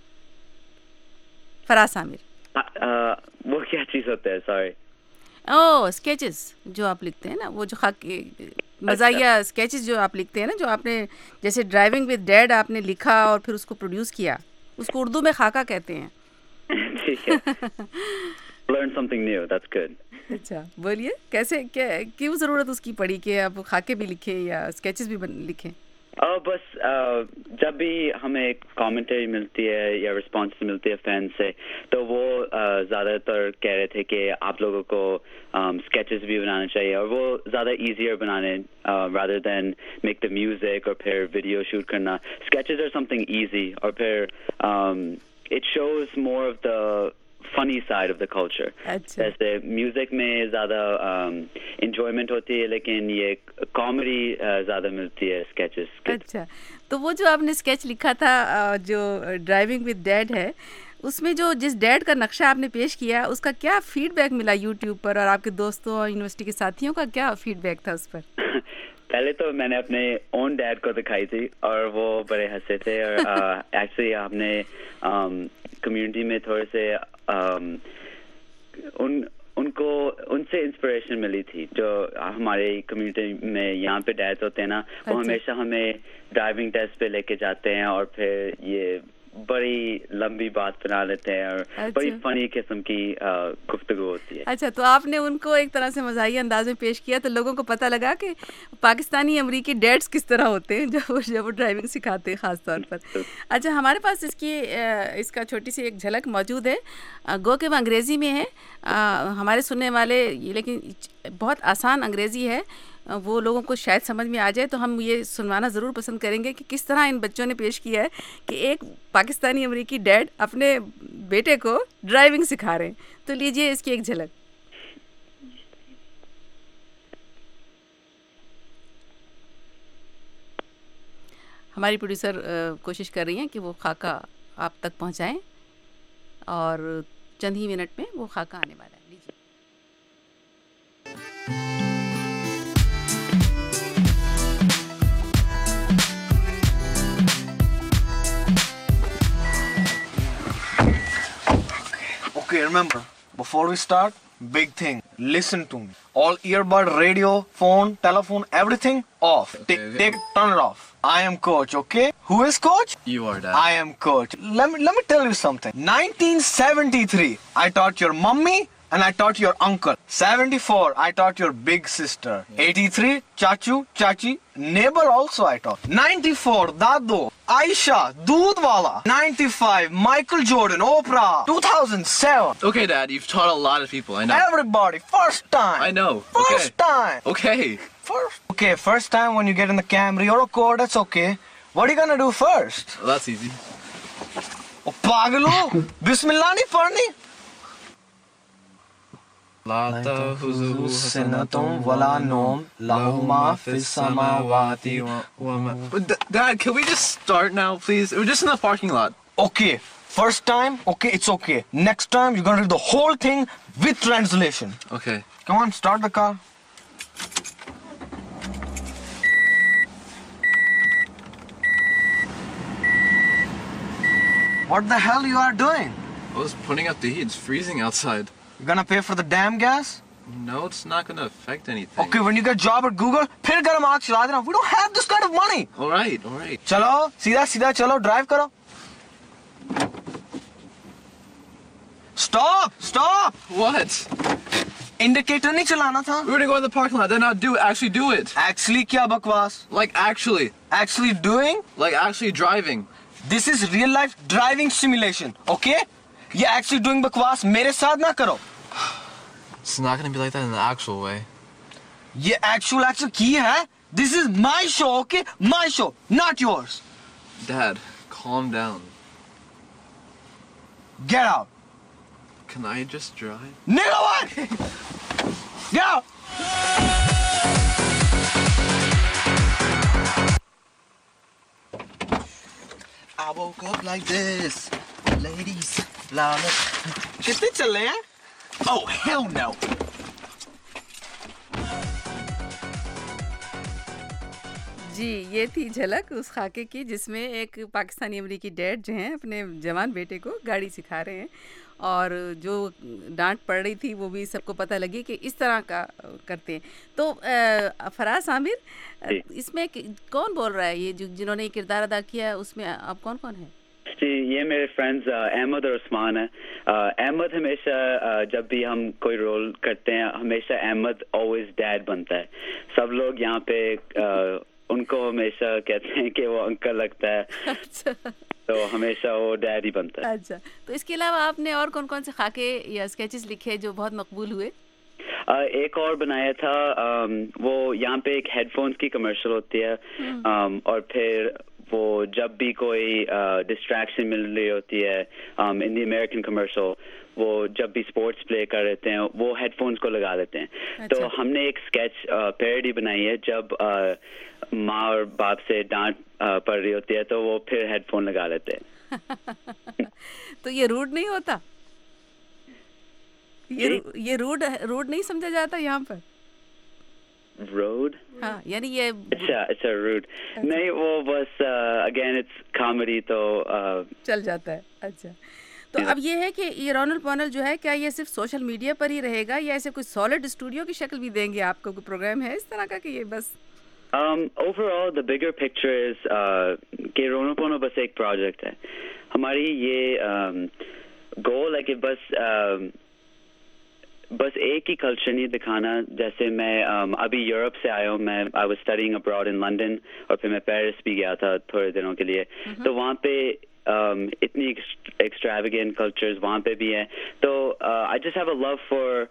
فراز عامر وہ کیا چیز ہوتا ہے؟ سوری. او اسکیچز جو آپ لکھتے ہیں نا, وہ جو خاکے مزاحیہ اسکیچز جو آپ لکھتے ہیں نا, جو آپ نے جیسے ڈرائیونگ ود ڈیڈ آپ نے لکھا اور پھر اس کو پروڈیوس کیا, اس کو اردو میں خاکہ کہتے ہیں. ٹھیک ہے. Learn something new. That's good. اچھا بولیے, کیسے کیوں ضرورت اس کی پڑی کہ آپ خاکے بھی لکھیں یا اسکیچز بھی لکھیں؟ اور بس جب بھی ہمیں کامنٹری ملتی ہے یا رسپانس ملتی ہے فین سے, تو وہ زیادہ تر کہہ رہے تھے کہ آپ لوگوں کو اسکیچز بھی بنانا چاہیے, اور وہ زیادہ ایزیئر بنانے rather than make the music اور پھر ویڈیو شوٹ کرنا. اسکیچز are something easy, اور پھر it shows more of the funny side of the culture. جیسے میوزک میں زیادہ انجوائمنٹ ہوتی ہے, لیکن یہ کامیڈی زیادہ ملتی ہے اسکیچز. اچھا, تو وہ جو آپ نے اسکیچ لکھا تھا جو ڈرائیونگ ود ڈیڈ ہے, اس میں جو جس ڈیڈ کا نقشہ آپ نے پیش کیا, اس کا کیا فیڈ بیک ملا یوٹیوب پر, اور آپ کے دوستوں اور یونیورسٹی کے ساتھیوں کا کیا فیڈ بیک تھا اس پر؟ پہلے تو میں نے اپنے اون ڈیڈ کو دکھائی تھی اور وہ بڑے ہنسے تھے, اور ایکچولی آپ نے کمیونٹی میں تھوڑے سے ان ان کو ان سے انسپریشن ملی تھی. جو ہمارے کمیونٹی میں یہاں پہ ڈیڈ ہوتے ہیں نا, وہ ہمیشہ ہمیں ڈرائیونگ ٹیسٹ پہ لے کے جاتے ہیں اور پھر یہ بڑی لمبی بات بنا لیتے ہیں اور بڑی فنی قسم کی گفتگو ہوتی ہے. اچھا, تو آپ نے ان کو ایک طرح سے مزاحیہ انداز میں پیش کیا تو لوگوں کو پتہ لگا کہ پاکستانی امریکی ڈیڈس کس طرح ہوتے ہیں جب جب وہ ڈرائیونگ سکھاتے ہیں خاص طور پر. اچھا, ہمارے پاس اس کی اس کا چھوٹی سی ایک جھلک موجود ہے, گو کہ وہ انگریزی میں ہے, ہمارے سننے والے, لیکن بہت آسان انگریزی ہے, وہ لوگوں کو شاید سمجھ میں آ جائے, تو ہم یہ سنوانا ضرور پسند کریں گے کہ کس طرح ان بچوں نے پیش کیا ہے کہ ایک پاکستانی امریکی ڈیڈ اپنے بیٹے کو ڈرائیونگ سکھا رہے ہیں. تو لیجئے اس کی ایک جھلک. ہماری پروڈیوسر کوشش کر رہی ہیں کہ وہ خاکہ آپ تک پہنچائیں اور چند ہی منٹ میں وہ خاکہ آنے والا ہے. لیجیے. Okay, remember, before we start, big thing, listen to me. All earbud, radio, phone, telephone, everything off. Okay, take, okay. take, turn it off. I am coach, okay? Who is coach? You are, Dad. I am coach. Let me, let me tell you something. nineteen seventy-three, I taught your mummy and I taught your uncle. seventy-four, I taught your big sister. eighty-three, Chachu, Chachi, neighbor also I taught. ninety-four, Dado, Aisha, Doodwala. ninety-five, Michael Jordan, Oprah. two thousand seven. Okay, Dad, you've taught a lot of people, I know. Everybody, first time. I know. First Okay. time. Okay. First. Okay, first time when you get in the Camry or a car, that's okay. What are you gonna do first? Well, that's easy. Oh, pagalo. Bismillah nahi padni. La ta'khuzuhu sinatun wala nawm lahu ma fis samawati wa ma. Dad, can we just start now, please? We're just in the parking lot. Okay, first time, okay, it's okay. Next time you're gonna do the whole thing with translation. Okay. Come on, start the car. What the hell you are doing? I was putting up the heat. It's freezing outside. You gonna pay for the damn gas? No, it's not gonna affect anything. Okay, when you get job at Google, phir garam aag chala dena. We don't have this kind of money. All right, all right. Chalo, seedha seedha chalo, drive karo. Stop, stop. What? Indicator nahi chalana tha. We were gonna go in the parking lot, then I'll do it. Actually do it. Actually kya bakwas? Like actually. Actually doing? Like actually driving. This is real life driving simulation, okay? Ye actually doing bakwas mere saath na karo. It's not gonna be like that in the actual way. Ye actual actual ki hai? This is my show, okay? My show, not yours. Dad, calm down. Get out. Can I just drive? Nigga, what? Get out. I woke up like this. Ladies, flawless. Kitne chal rahe hain? Oh, hell no. جی, یہ تھی جھلک اس خاکے کی جس میں ایک پاکستانی امریکی ڈیڈ جو ہیں اپنے جوان بیٹے کو گاڑی سکھا رہے ہیں, اور جو ڈانٹ پڑ رہی تھی وہ بھی سب کو پتہ لگی کہ اس طرح کا کرتے ہیں. تو فراز عامر, اس میں کون بول رہا ہے, یہ جو جنہوں نے یہ کردار ادا کیا ہے اس میں آپ کون کون ہیں؟ جی, یہ میرے فرینڈز احمد اور عثمان ہیں. احمد ہمیشہ جب بھی ہم کوئی رول کرتے ہیں ہمیشہ احمد آلویز ڈیڈ بنتا ہے. سب لوگ یہاں پہ ان کو ہمیشہ کہتے ہیں کہ وہ انکل لگتا ہے, تو ہمیشہ وہ ڈیڈ ہی بنتا ہے. اچھا, تو اس کے علاوہ آپ نے اور کون کون سے خاکے یا اسکیچز لکھے جو بہت مقبول ہوئے؟ ایک اور بنایا تھا, وہ یہاں پہ ایک ہیڈ فونس کی کمرشل ہوتی ہے, اور پھر وہ جب بھی کوئی ڈسٹریکشن مل رہی ہوتی ہے ان دی امیریکن کمرشل, وہ جب بھی اسپورٹس پلے کر رہتے ہیں وہ ہیڈ فونس کو لگا لیتے ہیں. تو ہم نے ایک اسکیچ پیروڈی بنائی ہے, جب ماں اور باپ سے ڈانٹ پڑ رہی ہوتی ہے تو وہ پھر ہیڈ فون لگا لیتے ہیں. تو یہ روڈ نہیں ہوتا, یہ روڈ روڈ نہیں سمجھا جاتا یہاں پر؟ روڈ, ہاں, یعنی یہ اچھا اچھا روڈ نہیں, وہ بس اگین اٹس کامیڈی تو چل جاتا ہے. اچھا, تو اب یہ ہے کہ یہ رونل پونل جو ہے کیا یہ صرف سوشل میڈیا پر ہی رہے گا یا ایسے کوئی سالڈ اسٹوڈیو کی شکل بھی دیں گے آپ کو؟ کوئی پروگرام ہے اس طرح کا کہ یہ بس Um, overall, the bigger picture is uh, کہ رونل پونل بس ایک پروجیکٹ ہے. ہماری یہ گول ہے کہ بس uh, بس ایک ہی کلچر نہیں دکھانا. جیسے میں um, ابھی یورپ سے آیا ہوں, میں I was studying abroad in London, اور پھر میں پیرس بھی گیا تھا تھوڑے دنوں کے لیے. تو وہاں پہ um, اتنی ایکسٹراویگنٹ کلچرز وہاں پہ بھی ہیں. تو I just have a love for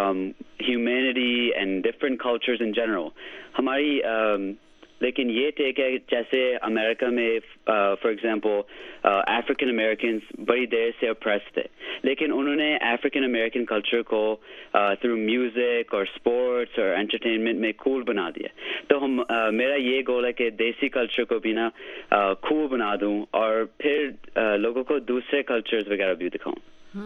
humanity and different cultures in general. ہماری um, لیکن یہ ٹیک ہے جیسے امریکہ میں فار ایگزامپل افریقن امریکنس بڑی دیر سے اپریس تھے, لیکن انہوں نے افریقن امریکن کلچر کو تھرو میوزک اور اسپورٹس اور انٹرٹینمنٹ میں کول بنا دیا. تو ہم میرا یہ گول ہے کہ دیسی کلچر کو بھی نا کول بنا دوں اور پھر لوگوں کو دوسرے کلچرز وغیرہ بھی دکھاؤں.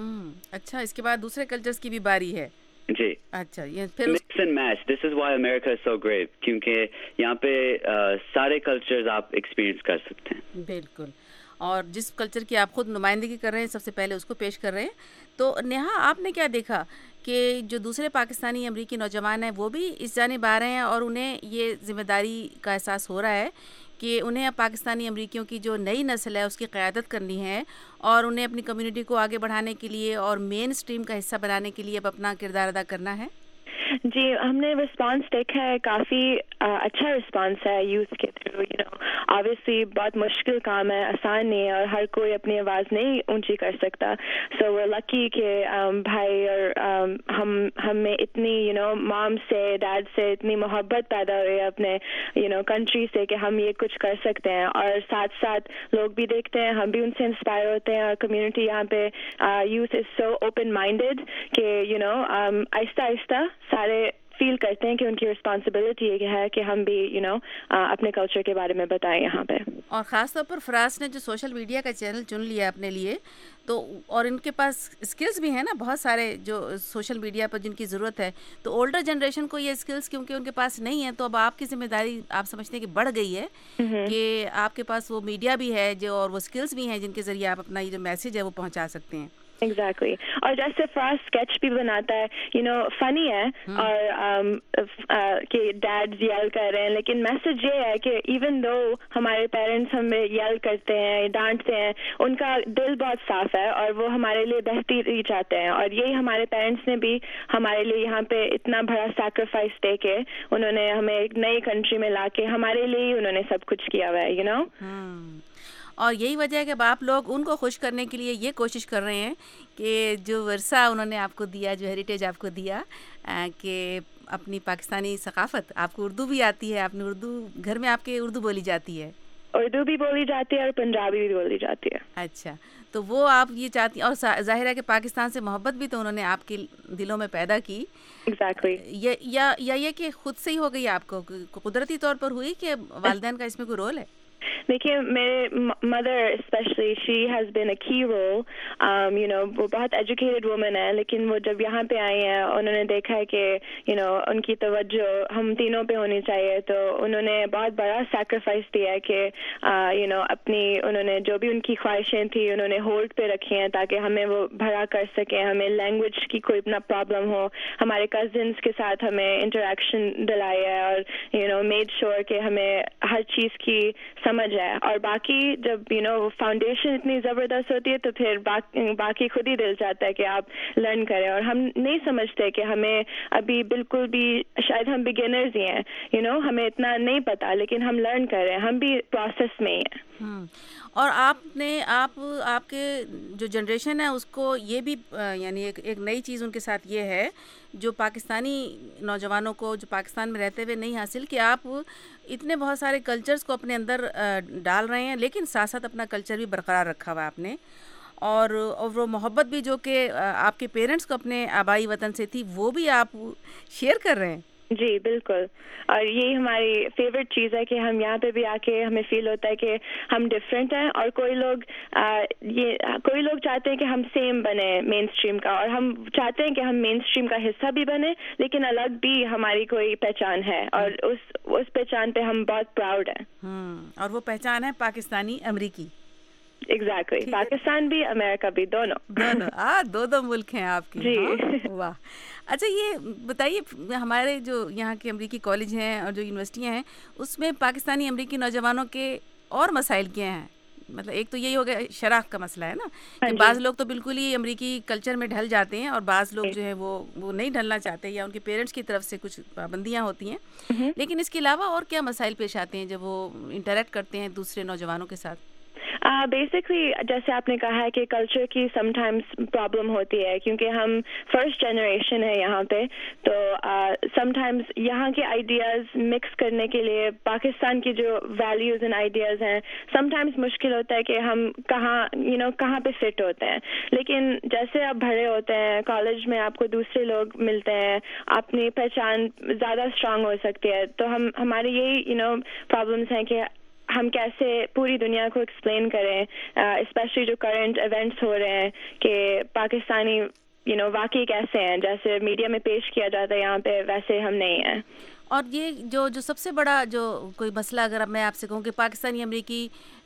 اچھا, اس کے بعد دوسرے کلچرز کی بھی باری ہے. جی اچھا, یہ پھر mix and match. This is why America is so great, کیونکہ یہاں پہ سارے کلچرز آپ ایکسپیرینس کر سکتے ہیں. بالکل, اور جس کلچر کی آپ خود نمائندگی کر رہے ہیں سب سے پہلے اس کو پیش کر رہے ہیں. تو نیہا, آپ نے کیا دیکھا کہ جو دوسرے پاکستانی امریکی نوجوان ہیں وہ بھی اس جانب آ رہے ہیں اور انہیں یہ ذمہ داری کا احساس ہو رہا ہے کہ انہیں اب پاکستانی امریکیوں کی جو نئی نسل ہے اس کی قیادت کرنی ہے اور انہیں اپنی کمیونٹی کو آگے بڑھانے کے لیے اور مین اسٹریم کا حصہ بنانے کے لیے اب اپنا کردار ادا کرنا ہے؟ جی, ہم نے رسپانس دیکھا ہے, کافی اچھا رسپانس ہے یوتھ کے تھرو. یو نو آبویسلی بہت مشکل کام ہے, آسان نہیں ہے, اور ہر کوئی اپنی آواز نہیں اونچی کر سکتا. سو وہ لکی کہ بھائی اور ہم ہم میں اتنی یو نو مام سے ڈیڈ سے اتنی محبت پیدا ہوئی ہے اپنے یو نو کنٹری سے کہ ہم یہ کچھ کر سکتے ہیں. اور ساتھ ساتھ لوگ بھی دیکھتے ہیں, ہم بھی ان سے انسپائر ہوتے ہیں. اور کمیونٹی یہاں پہ youth is so open minded کہ یو نو آہستہ آہستہ سارے فیل کرتے ہیں کہ ان کی رسپانسبلٹی یہ ہے کہ ہم بھی یو نو اپنے کلچر کے بارے میں بتائیں یہاں پہ. اور خاص طور پر فراز نے جو سوشل میڈیا کا چینل چن لیا اپنے لیے, تو اور ان کے پاس اسکلز بھی ہیں نا بہت سارے جو سوشل میڈیا پر جن کی ضرورت ہے. تو اولڈر جنریشن کو یہ اسکلز کیونکہ ان کے پاس نہیں ہیں, تو اب آپ کی ذمہ داری آپ سمجھتے ہیں کہ بڑھ گئی ہے کہ آپ کے پاس وہ میڈیا بھی ہے جو اور وہ اسکلز بھی ہیں جن کے ذریعے آپ اپنا یہ جو میسج ہے وہ پہنچا سکتے ہیں. ایگزیکٹلی. اور جیسے فراز اسکیچ بھی بناتا ہے, یو نو فنی ہے, اور کہ ڈیڈز یل کر رہے ہیں, لیکن میسج یہ ہے کہ ایون دو ہمارے پیرنٹس ہمیں یل کرتے ہیں, ڈانٹتے ہیں, ان کا دل بہت صاف ہے اور وہ ہمارے لیے بہتری چاہتے ہیں. اور یہی ہمارے پیرنٹس نے بھی ہمارے لیے یہاں پہ اتنا بڑا سیکریفائس دے کے انہوں نے ہمیں ایک نئی کنٹری میں لا کے ہمارے لیے ہی انہوں نے سب کچھ کیا ہوا ہے, یو نو. اور یہی وجہ ہے کہ اب آپ لوگ ان کو خوش کرنے کے لیے یہ کوشش کر رہے ہیں کہ جو ورثہ انہوں نے آپ کو دیا, جو ہیریٹیج آپ کو دیا, کہ اپنی پاکستانی ثقافت, آپ کو اردو بھی آتی ہے, آپ نے اردو گھر میں آپ کے اردو بولی جاتی ہے, اردو بھی بولی جاتی ہے اور پنجابی بھی بولی جاتی ہے. اچھا, تو وہ آپ یہ چاہتی ہیں, اور ظاہر ہے کہ پاکستان سے محبت بھی تو انہوں نے آپ کے دلوں میں پیدا کی. ایگزیکٹلی. یا یا یہ کہ خود سے ہی ہو گئی آپ کو, قدرتی طور پر ہوئی کہ والدین کا اس میں کوئی رول ہے؟ دیکھیے, میرے mother especially she has been a key role. You know وہ بہت ایجوکیٹڈ وومن ہے, لیکن وہ جب یہاں پہ آئی ہیں انہوں نے دیکھا ہے کہ یو نو ان کی توجہ ہم تینوں پہ ہونی چاہیے, تو انہوں نے بہت بڑا سیکریفائس دیا ہے کہ یو نو اپنی انہوں نے جو بھی ان کی خواہشیں تھیں انہوں نے ہولڈ پہ رکھی ہیں تاکہ ہمیں وہ بھرا کر سکیں. ہمیں لینگویج کی کوئی اپنا پرابلم ہو, ہمارے کزنس کے ساتھ ہمیں انٹریکشن دلائی ہے, اور یو نو میڈ شیور کہ ہمیں ہر چیز کی سمجھ ہے. اور باقی جب یو نو فاؤنڈیشن اتنی زبردست ہوتی ہے تو پھر باقی خود ہی دل چاہتا ہے کہ آپ لرن کریں. اور ہم نہیں سمجھتے کہ ہمیں ابھی بالکل بھی, شاید ہم بگنرز ہی ہیں, یو نو ہمیں اتنا نہیں پتا, لیکن ہم لرن کر رہے ہیں, ہم بھی پروسیس میں ہی ہیں. اور آپ نے آپ آپ کے جو جنریشن ہے اس کو یہ بھی یعنی ایک ایک نئی چیز ان کے ساتھ یہ ہے جو پاکستانی نوجوانوں کو جو پاکستان میں رہتے ہوئے نہیں حاصل, کہ آپ اتنے بہت سارے کلچرز کو اپنے اندر ڈال رہے ہیں, لیکن ساتھ ساتھ اپنا کلچر بھی برقرار رکھا ہوا آپ نے, اور اور وہ محبت بھی جو کہ آپ کے پیرنٹس کو اپنے آبائی وطن سے تھی وہ بھی آپ شیئر کر رہے ہیں. جی بالکل. اور یہی ہماری فیوریٹ چیز ہے کہ ہم یہاں پہ بھی آ کے ہمیں فیل ہوتا ہے کہ ہم ڈفرینٹ ہیں, اور کوئی لوگ یہ کوئی لوگ چاہتے ہیں کہ ہم سیم بنے مین اسٹریم کا, اور ہم چاہتے ہیں کہ ہم مین اسٹریم کا حصہ بھی بنے, لیکن الگ بھی ہماری کوئی پہچان ہے, اور اس اس پہچان پہ ہم بہت پراؤڈ ہیں. اور وہ پہچان ہے پاکستانی امریکی. Exactly. पाकिस्तान भी अमेरिका भी दोनों दोनों आ दो दो मुल्क हैं आपके जी हाँ? वाह अच्छा ये बताइए हमारे जो यहाँ के अमरीकी कॉलेज हैं और जो यूनिवर्सिटियाँ हैं उसमें पाकिस्तानी अमरीकी नौजवानों के और मसाइल क्या हैं मतलब एक तो यही हो गया शराख का मसला है ना कि बाज़ लोग तो बिल्कुल ही अमरीकी कल्चर में ढल जाते हैं और बाज़ लोग जो है वो वो नहीं ढलना चाहते या उनके पेरेंट्स की तरफ से कुछ पाबंदियाँ होती हैं लेकिन इसके अलावा और क्या मसाइल पेश आते हैं जब वो इंटरेक्ट करते हैं दूसरे नौजवानों के साथ बेसिकली uh, जैसे आपने कहा है कि कल्चर की समटाइम्स प्रॉब्लम होती है क्योंकि हम फर्स्ट जनरेशन है यहाँ पे तो समटाइम्स uh, यहाँ के आइडियाज़ मिक्स करने के लिए पाकिस्तान की जो वैल्यूज़ एंड आइडियाज़ हैं समटाइम्स मुश्किल होता है कि हम कहाँ यू नो कहाँ पे फिट होते हैं लेकिन जैसे आप बड़े होते हैं कॉलेज में आपको दूसरे लोग मिलते हैं अपनी पहचान ज़्यादा स्ट्रांग हो सकती है तो हम हमारी यही यू नो प्रॉब्लम्स हैं कि हम कैसे पूरी दुनिया को एक्सप्लेन करें स्पेशली uh, जो करंट इवेंट्स हो रहे हैं कि पाकिस्तानी यू नो वाकई कैसे हैं जैसे मीडिया में पेश किया जाता है यहाँ पे वैसे हम नहीं हैं और ये जो जो सबसे बड़ा जो कोई मसला अगर मैं आपसे कहूँ कि पाकिस्तानी अमरीकी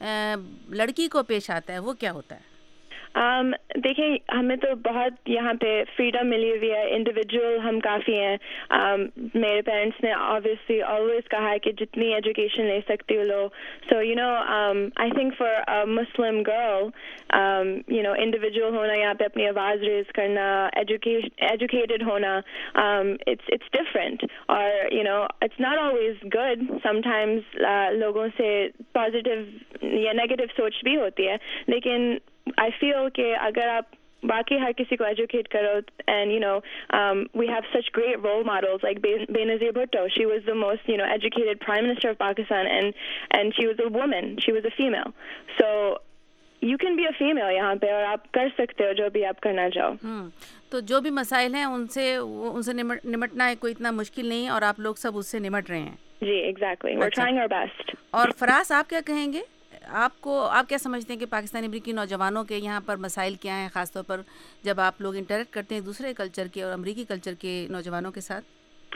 लड़की को पेश आता है वो क्या होता है um, देखिए हमें तो बहुत यहाँ पे फ्रीडम मिली हुई है इंडिविजुअल हम काफ़ी हैं um, मेरे पेरेंट्स ने ऑब्वियसली ऑलवेज कहा है कि जितनी एजुकेशन ले सकती हो लो so you know I think for a Muslim girl you know individual होना यहाँ पे अपनी आवाज़ रेज करना एजुकेटेड होना इट्स इट्स डिफरेंट और you know it's not always good sometimes लोगों से पॉजिटिव या नेगेटिव सोच भी होती है लेकिन I feel कि अगर आप बाकी हर किसी को एजुकेट करो and you know um, we have such great role models like Benazir Bhutto she was the most you know educated prime minister of Pakistan and and she was a woman she was a female so you can be a female यहाँ पे और आप कर सकते हो जो भी आप करना चाहो हम्म तो जो भी मसाइल हैं उनसे उनसे निमट, निमटना कोई इतना मुश्किल नहीं और आप लोग सब उससे निमट रहे हैं जी exactly we're trying our best और फराज आप क्या कहेंगे आपको आप क्या समझते हैं कि पाकिस्तानी अमरीकी नौजवानों के यहाँ पर मसाइल क्या हैं ख़ासतौर पर जब आप लोग इंटरेक्ट करते हैं दूसरे कल्चर के और अमरीकी कल्चर के नौजवानों के साथ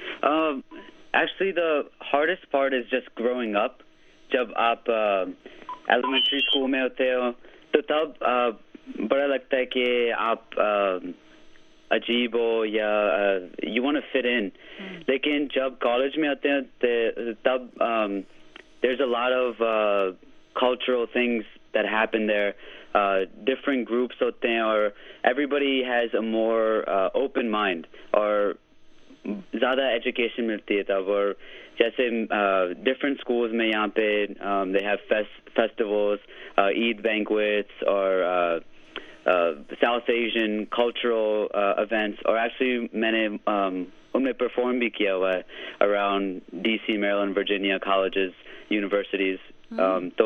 actually the hardest part is just growing up जब आप एलिमेंट्री uh, स्कूल में होते हो तो तब uh, बड़ा लगता है कि आप uh, अजीब हो या you want to fit in लेकिन जब कॉलेज में होते हैं तब there is a lot of cultural things that happen there uh, different groups hote hain or everybody has a more uh, open mind or zyada education milti hai tab aur jaise uh, different schools mein yahan pe um, they have fest- festivals uh, Eid banquets or uh, uh, South Asian cultural uh, events or actually maine um, unme perform bhi kiya hua hai around D C Maryland Virginia colleges universities Um, तो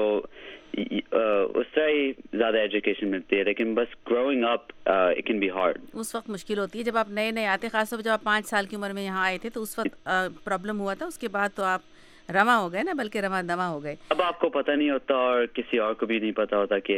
उस तरह ही ज़्यादा एजुकेशन मिलती है लेकिन बस growing up it can be hard उस वक्त मुश्किल होती है जब आप नए नए आते खासतौर पर जब आप पाँच साल की उम्र में यहाँ आए थे तो उस वक्त प्रॉब्लम हुआ था उसके बाद तो आप रमा हो गए ना बल्कि रमा दमा हो गए अब आपको पता नहीं होता और किसी और को भी नहीं पता होता कि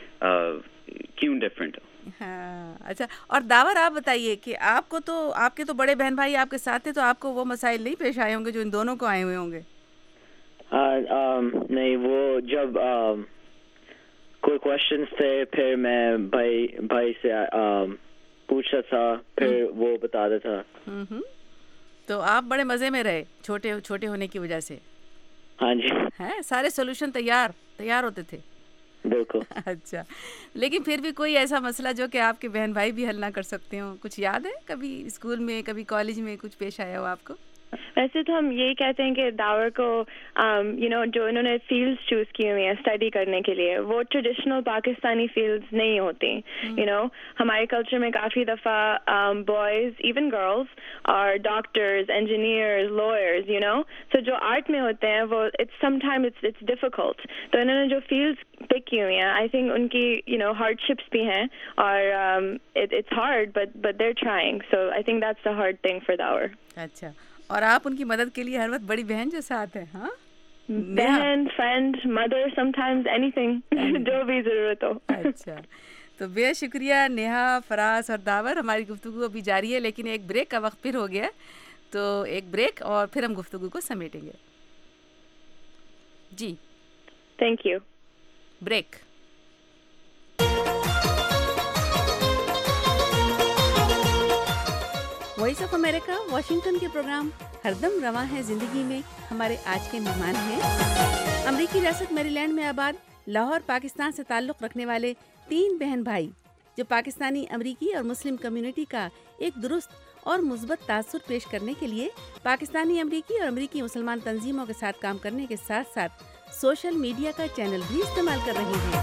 क्यों डिफरेंट हो हाँ अच्छा और दावर आप बताइए कि आपको तो आपके तो बड़े बहन भाई आपके साथ थे तो आपको वो मसाइल नहीं पेश आए होंगे जो इन दोनों को आए हुए होंगे Uh, um, नहीं वो जब um, कोई क्वेश्चंस थे फिर मैं भाई भाई से um, पूछा था फिर वो बताता था हम्म तो आप बड़े मजे में रहे छोटे छोटे होने की वजह से हाँ जी हैं सारे सॉल्यूशन तैयार तैयार होते थे बिल्कुल अच्छा लेकिन फिर भी कोई ऐसा मसला जो कि आपके बहन भाई भी हल ना कर सकते हो कुछ याद है कभी स्कूल में कभी कॉलेज में कुछ पेश आया हो आपको वैसे तो हम यही कहते हैं कि दावर को यू नो जो इन्होंने फील्ड्स चूज की हुई हैं स्टडी करने के लिए वो ट्रेडिशनल पाकिस्तानी फील्ड्स नहीं होती यू नो हमारे कल्चर में काफ़ी दफ़ा बॉयज़ इवन गर्ल्स और doctors engineers lawyers you know so जो आर्ट में होते हैं वो it's sometime it's it's difficult तो इन्होंने जो फील्ड्स पिक की हुई हैं आई थिंक उनकी यू नो हार्डशिप्स भी हैं और it's hard but but they're trying so I think that's the hard thing for the other अच्छा और आप उनकी मदद के लिए हर वक्त बड़ी बहन जो साथ है हाँ बहन फ्रेंड मदर समटाइम्स एनीथिंग जो भी जरूरत हो अच्छा तो बेहद शुक्रिया नेहा फराज और दावर हमारी गुफ्तगू अभी जारी है लेकिन एक ब्रेक का वक्त फिर हो गया तो एक ब्रेक और फिर हम गुफ्तगू को समेटेंगे जी thank you break Voice of America Washington के प्रोग्राम हरदम रवां है ज़िंदगी में हमारे आज के मेहमान हैं अमरीकी रियासत मैरीलैंड में आबाद लाहौर पाकिस्तान से ताल्लुक़ रखने वाले तीन बहन भाई, जो पाकिस्तानी अमरीकी और मुस्लिम कम्युनिटी का एक दुरुस्त और मुस्बत तासुर पेश करने के लिए पाकिस्तानी अमरीकी और अमरीकी मुसलमान तंजीमों के साथ काम करने के साथ साथ सोशल मीडिया का चैनल भी इस्तेमाल कर रहे हैं।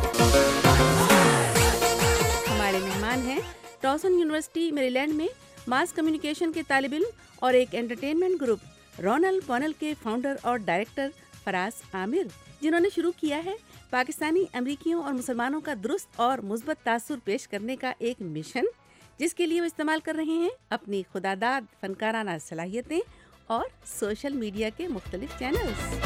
हमारे मेहमान हैं टॉसन यूनिवर्सिटी मैरीलैंड में मास कम्युनिकेशन के तालिब इल्म और एक एंटरटेनमेंट ग्रुप रोनल पॉनल के फाउंडर और डायरेक्टर फराज आमिर, जिन्होंने शुरू किया है पाकिस्तानी अमरीकियों और मुसलमानों का दुरुस्त और मुस्बत तासुर पेश करने का एक मिशन, जिसके लिए वो इस्तेमाल कर रहे हैं अपनी खुदादाद फनकाराना सलाहियतें और सोशल मीडिया के मुख्तलिफ चैनल्स।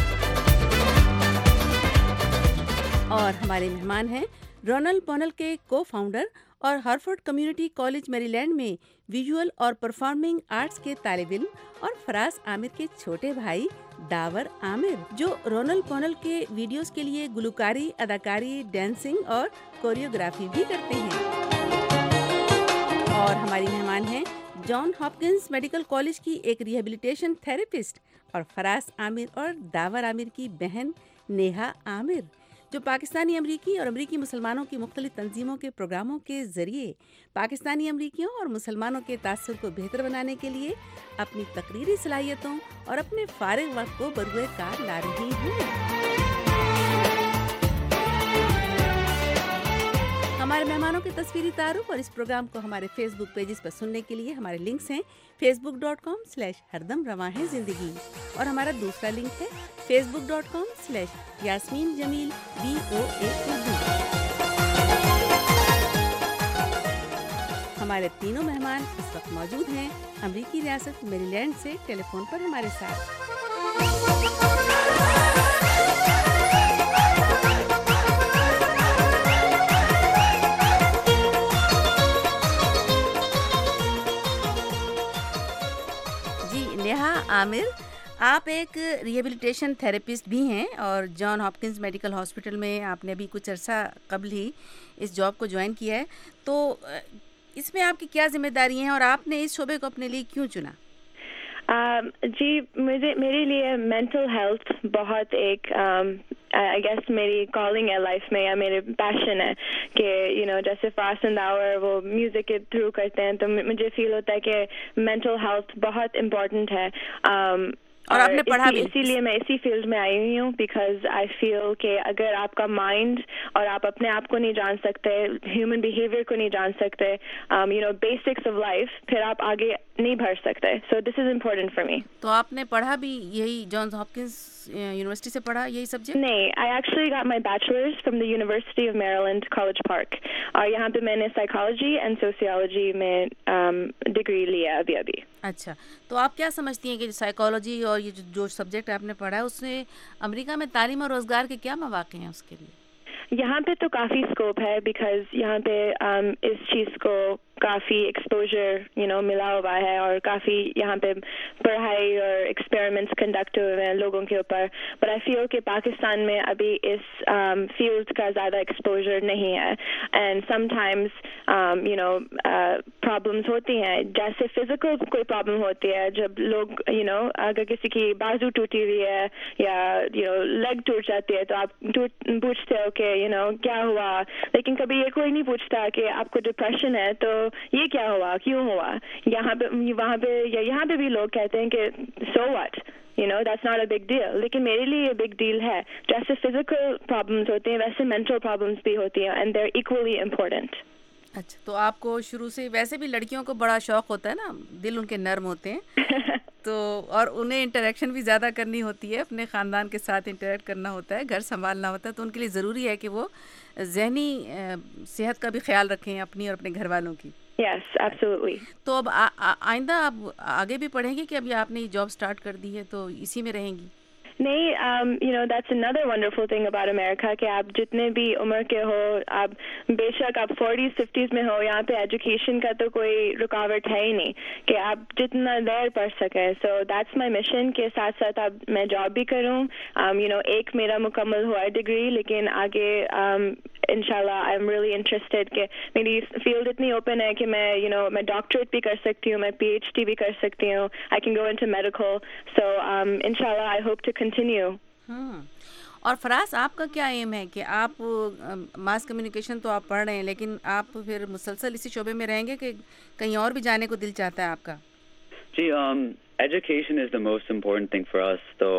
और हमारे मेहमान हैं रोनल पॉनल के को फाउंडर और हार्वर्ड कम्युनिटी कॉलेज मैरीलैंड में विजुअल और परफॉर्मिंग आर्ट्स के तालिब इल्म और फराज आमिर के छोटे भाई दावर आमिर, जो रोनल पॉनल के वीडियोस के लिए गुलकारी, अदाकारी, डांसिंग और कोरियोग्राफी भी करते हैं। और हमारी मेहमान हैं जॉन हॉपकिंस मेडिकल कॉलेज की एक रिहेबिलिटेशन थेरेपिस्ट और फराज आमिर और दावर आमिर की बहन नेहा आमिर, जो पाकिस्तानी अमरीकी और अमरीकी मुसलमानों की मुख्तलिफ तंजीमों के प्रोग्रामों के ज़रिए पाकिस्तानी अमरीकियों और मुसलमानों के तासुर को बेहतर बनाने के लिए अपनी तकरीरी सलाहियतों और अपने फारिग वक्त को बरूए कार ला रही हैं। हमारे मेहमानों के तस्वीरी तारुफ और इस प्रोग्राम को हमारे फेसबुक पेजेस पर सुनने के लिए हमारे लिंक्स हैं फेसबुक डॉट कॉम स्लैश हरदम रवां है ज़िंदगी और हमारा दूसरा लिंक है Facebook dot com slash Yasmin Jamil B O A Urdu. हमारे तीनों मेहमान इस वक्त मौजूद हैं अमरीकी रियासत मैरीलैंड से टेलीफोन पर हमारे साथ। नेहा आमिर, आप एक रिहेबिलिटेशन थेरेपिस्ट भी हैं और जॉन हॉपकिंस मेडिकल हॉस्पिटल में आपने अभी कुछ अरसा कबल ही इस जॉब को ज्वाइन किया है, तो इसमें आपकी क्या जिम्मेदारी हैं और आपने इस शोबे को अपने लिए क्यों चुना? Uh, जी मुझे मेरे लिए मेंटल हेल्थ बहुत एक आई गेस मेरी कॉलिंग है लाइफ में या मेरे पैशन है कि यू नो जैसे फास्ट एंड आवर वो म्यूज़िक के थ्रू करते हैं, तो मुझे फील होता है कि मेंटल हेल्थ बहुत इम्पोर्टेंट है। um, और आपने पढ़ा भी, इसीलिए मैं इसी फील्ड में आई हुई हूँ बिकॉज आई फील कि अगर आपका माइंड और आप अपने आप को नहीं जान सकते, ह्यूमन बिहेवियर को नहीं जान सकते, you know basics of life, फिर आप आगे नहीं बढ़ सकते। So this is important for me. तो आपने पढ़ा भी यही जॉन्स हॉपकिंस यूनिवर्सिटी से पढ़ा यही सब्जेक्ट? नहीं, I actually got my bachelors from the university of Maryland college park, और यहाँ पे मैंने साइकोलॉजी एंड सोशियोलॉजी में डिग्री um, लिया अभी अभी। अच्छा, तो आप क्या समझती हैं कि साइकोलॉजी और ये जो, जो सब्जेक्ट आपने पढ़ा है उससे अमेरिका में तालीम और रोजगार के क्या मौके हैं उसके लिए? यहाँ पे तो काफ़ी स्कोप है बिकॉज यहाँ पे um, इस चीज़ को काफ़ी एक्सपोजर यू नो मिला हुआ है और काफ़ी यहाँ पे पढ़ाई और एक्सपेरिमेंट्स कंडक्ट हुए हैं लोगों के ऊपर। बट आई फील कि पाकिस्तान में अभी इस फील्ड um, का ज़्यादा एक्सपोजर नहीं है and sometimes you know problems होती हैं, जैसे फिजिकल कोई प्रॉब्लम होती है जब लोग यू you नो know, अगर किसी की बाजू टूटी हुई है या यू नो लेग टूट जाती है तो आप पूछते हो कि यू नो क्या हुआ, लेकिन कभी ये कोई नहीं पूछता कि आपको डिप्रेशन है तो ये क्या हुआ, क्यों हुआ। यहाँ पे वहाँ पे या यहाँ पे भी लोग कहते हैं कि so what, you know that's not a big deal, लेकिन मेरे लिए ये बिग डील है। जैसे फिजिकल प्रॉब्लम्स होते हैं वैसे मेंटल प्रॉब्लम्स भी होती हैं and they are equally important. अच्छा, तो आपको शुरू से वैसे भी लड़कियों को बड़ा शौक होता है ना, दिल उनके नर्म होते हैं तो और उन्हें इंटरेक्शन भी ज़्यादा करनी होती है, अपने ख़ानदान के साथ इंटरेक्ट करना होता है, घर संभालना होता है, तो उनके लिए ज़रूरी है कि वो ज़हनी सेहत का भी ख्याल रखें अपनी और अपने घर वालों की। Yes, absolutely. तो अब आइंदा आप आगे भी पढ़ेंगे कि अभी आपने ये जॉब स्टार्ट कर दी है तो इसी में रहेंगी? نہیں, um, you know, that's another wonderful thing about America کہ آپ جتنے بھی عمر کے ہو, آپ بے شک آپ فورٹیز ففٹیز میں ہو, یہاں پہ ایجوکیشن کا تو کوئی رکاوٹ ہے ہی نہیں کہ آپ جتنا دیر پڑھ سکیں. سو دیٹس مائی مشن کے ساتھ ساتھ اب میں جاب بھی کروں. یو نو ایک میرا مکمل ہوا ہے ڈگری, لیکن آگے ان شاء اللہ آئی ایم ریئلی انٹرسٹیڈ کہ میری فیلڈ اتنی اوپن ہے کہ میں یو نو میں ڈاکٹریٹ بھی کر سکتی ہوں, میں پی ایچ ڈی بھی کر سکتی ہوں. I can go into medical. So ان شاء اللہ آئی ہوپ ٹو کنٹینیو. اور فراز, آپ کا کیا ایم ہے کہ آپ ماس کمیونیکیشن تو آپ پڑھ رہے ہیں, لیکن آپ پھر مسلسل اسی شعبے میں رہیں گے کہ کہیں اور بھی جانے کو دل چاہتا ہے آپ کا؟ جی, education is the most important thing for us, تو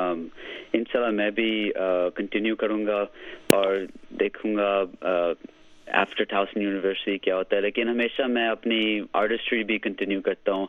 ان شاء اللہ میں بھی کنٹینیو کروں گا اور دیکھوں گا آفٹر ٹاؤسن یونیورسٹی کیا ہوتا ہے. لیکن ہمیشہ میں اپنی آرٹسٹری بھی کنٹینیو کرتا ہوں.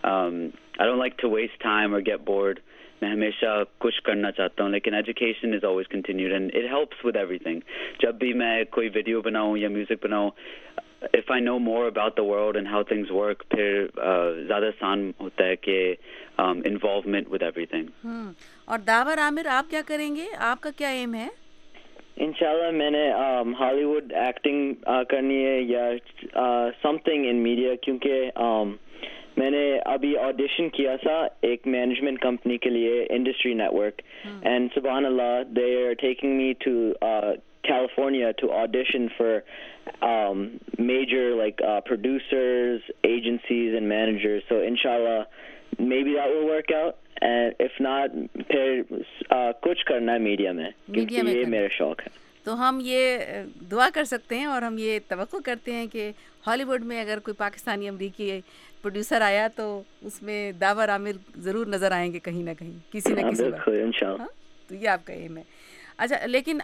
I don't like to waste time اور گیٹ بورڈ. میں ہمیشہ کچھ کرنا چاہتا ہوں, لیکن education is always continued and it helps with ایوری تھنگ. جب بھی میں کوئی ویڈیو بناؤں یا میوزک بناؤں, if I know more about the world and how things work, پھر زیادہ آسان ہوتا ہے کہ involvement with everything. اور داور عامر, آپ کیا کریں گے؟ آپ کا کیا ایم ہے؟ انشاءاللہ میں نے ہالی ووڈ ایکٹنگ کرنی ہے یا سم تھنگ ان میڈیا, کیونکہ میں نے ابھی آڈیشن کیا تھا ایک مینجمنٹ کمپنی کے لیے, انڈسٹری نیٹ ورک, اینڈ سبحان اللہ they are taking me to California to audition for um, major like uh, producers, agencies and managers. So inshallah maybe that will work out, and if not پھر کچھ کرنا ہے میڈیا میں, کیونکہ یہ میرا شوق ہے. تو ہم یہ دعا کر سکتے ہیں اور ہم یہ توقع کرتے ہیں کہ ہالی ووڈ میں اگر کوئی پاکستانی امریکی پروڈیوسر آیا تو اس میں داور عامر ضرور نظر آئیں گے کہیں نہ کہیں, کسی نہ کسی بالکل انشاءاللہ. تو یہ آپ کا ایم ہے. اچھا, لیکن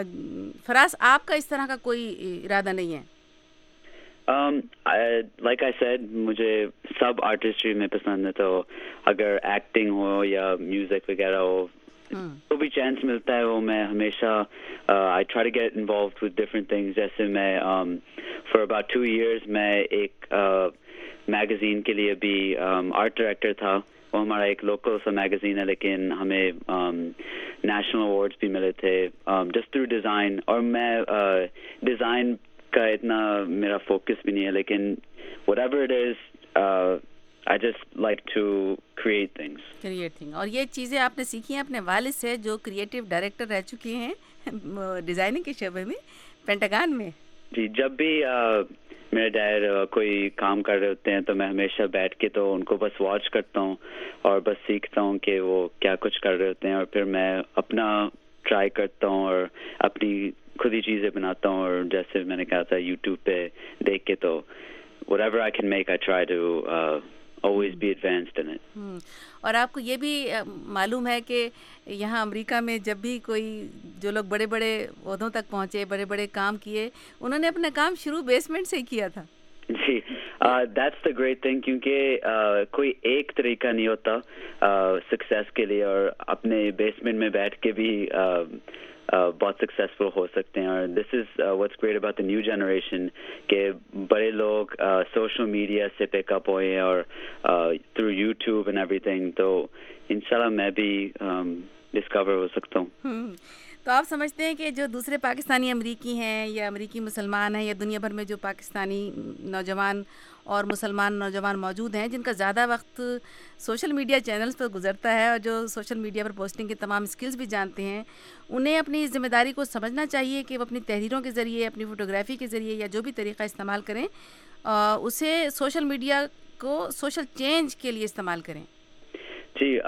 فراز آپ کا اس طرح کا کوئی ارادہ نہیں ہے؟ لائک آئی سیڈ, مجھے سب آرٹسٹری میں پسند ہے, تو اگر ایکٹنگ ہو یا میوزک وغیرہ ہو, جو بھی چانس ملتا ہے وہ میں ہمیشہ I try to get involved with different things. جیسے میں فار اباؤٹ ٹو ایئرس میں ایک میگزین کے لیے بھی آرٹ ڈائریکٹر تھا. وہ ہمارا ایک لوکل سا میگزین ہے, لیکن ہمیں نیشنل ایوارڈس بھی ملے تھے جسٹ تھرو ڈیزائن. اور میں ڈیزائن کا اتنا میرا فوکس بھی نہیں ہے, لیکن whatever it is I just like to create things. Create things. اور یہ چیزیں آپ نے سیکھی ہیں اپنے والد سے جو کریٹو ڈائریکٹر رہ چکے ہیں ڈیزائننگ کے شعبے میں پینٹاگان میں. جی, جب بھی میرے ڈیڈ کوئی کام کر رہے ہوتے ہیں تو میں ہمیشہ بیٹھ کے تو ان کو بس واچ کرتا ہوں اور بس سیکھتا ہوں کہ وہ کیا کچھ کر رہے ہوتے ہیں, اور پھر میں اپنا ٹرائی کرتا ہوں اور اپنی خود ہی چیزیں بناتا ہوں. اور جیسے میں نے کہا تھا یوٹیوب پہ دیکھ کے تو whatever I can make I try to uh, always be advanced in it. اور آپ کو یہ بھی معلوم ہے کہ یہاں امریکہ میں جب بھی کوئی جو لوگ بڑے بڑے عہدوں تک پہنچے, بڑے بڑے کام کیے, انہوں نے اپنا کام شروع بیسمنٹ سے ہی کیا تھا. جی, دیٹس دا گریٹ تھنگ, کیونکہ کوئی ایک طریقہ نہیں ہوتا سکسیس کے لیے, اور اپنے بیسمنٹ میں بیٹھ کے بھی بہت سکسیزفل ہو سکتے ہیں. اور this is what's great about the new generation کہ بڑے لوگ سوشل میڈیا سے پک اپ ہوئے ہیں اور تھرو یوٹیوب اینڈ ایوری تھنگ, تو ان شاء اللہ میں بھی ڈسکور ہو سکتا ہوں. تو آپ سمجھتے ہیں کہ جو دوسرے پاکستانی امریکی ہیں یا امریکی مسلمان ہیں یا دنیا بھر میں جو پاکستانی نوجوان اور مسلمان نوجوان موجود ہیں جن کا زیادہ وقت سوشل میڈیا چینلز پر گزرتا ہے اور جو سوشل میڈیا پر پوسٹنگ کے تمام اسکلز بھی جانتے ہیں, انہیں اپنی ذمہ داری کو سمجھنا چاہیے کہ وہ اپنی تحریروں کے ذریعے, اپنی فوٹوگرافی کے ذریعے یا جو بھی طریقہ استعمال کریں اسے سوشل میڈیا کو سوشل چینج کے لیے استعمال کریں. جی,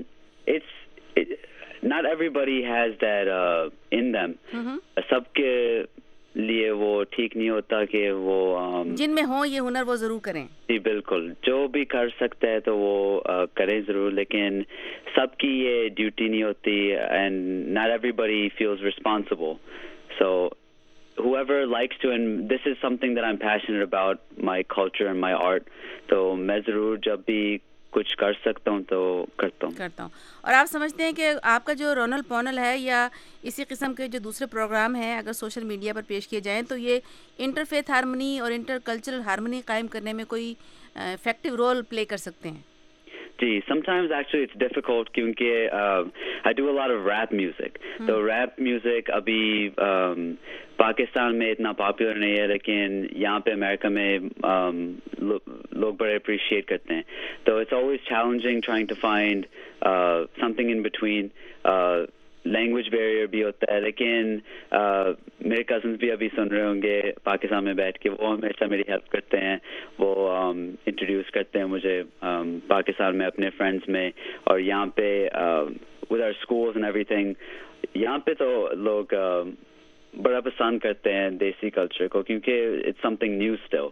it's not everybody has that uh, in them. سب کے لیے وہ ٹھیک نہیں ہوتا کہ وہ جن میں ہوں یہ ہنر وہ ضرور کریں. جی بالکل, جو بھی کر سکتا ہے تو وہ کریں ضرور, لیکن سب کی یہ ڈیوٹی نہیں ہوتی, and not everybody feels responsible. So whoever likes to, and this is something that I'm passionate about, my culture and my art, تو میں ضرور جب بھی کچھ کر سکتا ہوں تو کرتا ہوں کرتا ہوں اور آپ سمجھتے ہیں کہ آپ کا جو رونل پونل ہے یا اسی قسم کے جو دوسرے پروگرام ہیں اگر سوشل میڈیا پر پیش کیے جائیں تو یہ انٹر فیتھ ہارمنی اور انٹر کلچرل ہارمنی قائم کرنے میں کوئی افیکٹو رول پلے کر سکتے ہیں؟ Gee, sometimes actually it's difficult क्योंकि uh, I do a lot of rap music. Hmm. तो rap music अभी um, पाकिस्तान में इतना पॉपुलर नहीं है, लेकिन यहाँ पे अमेरिका में um, लो, लोग बड़े appreciate करते हैं. तो it's always challenging trying to find uh, something in between. Uh, language barrier भी होता है, लेकिन uh, मेरे कजन्स भी अभी सुन रहे होंगे पाकिस्तान में बैठ के, वो हमेशा मेरी हेल्प करते हैं, वो इंट्रोड्यूस um, करते हैं मुझे um, पाकिस्तान में अपने फ्रेंड्स में, और यहाँ पे with our schools and everything, यहाँ पे तो लोग uh, बड़ा पसंद करते हैं देसी कल्चर को क्योंकि इट्स समथिंग न्यू स्टिल.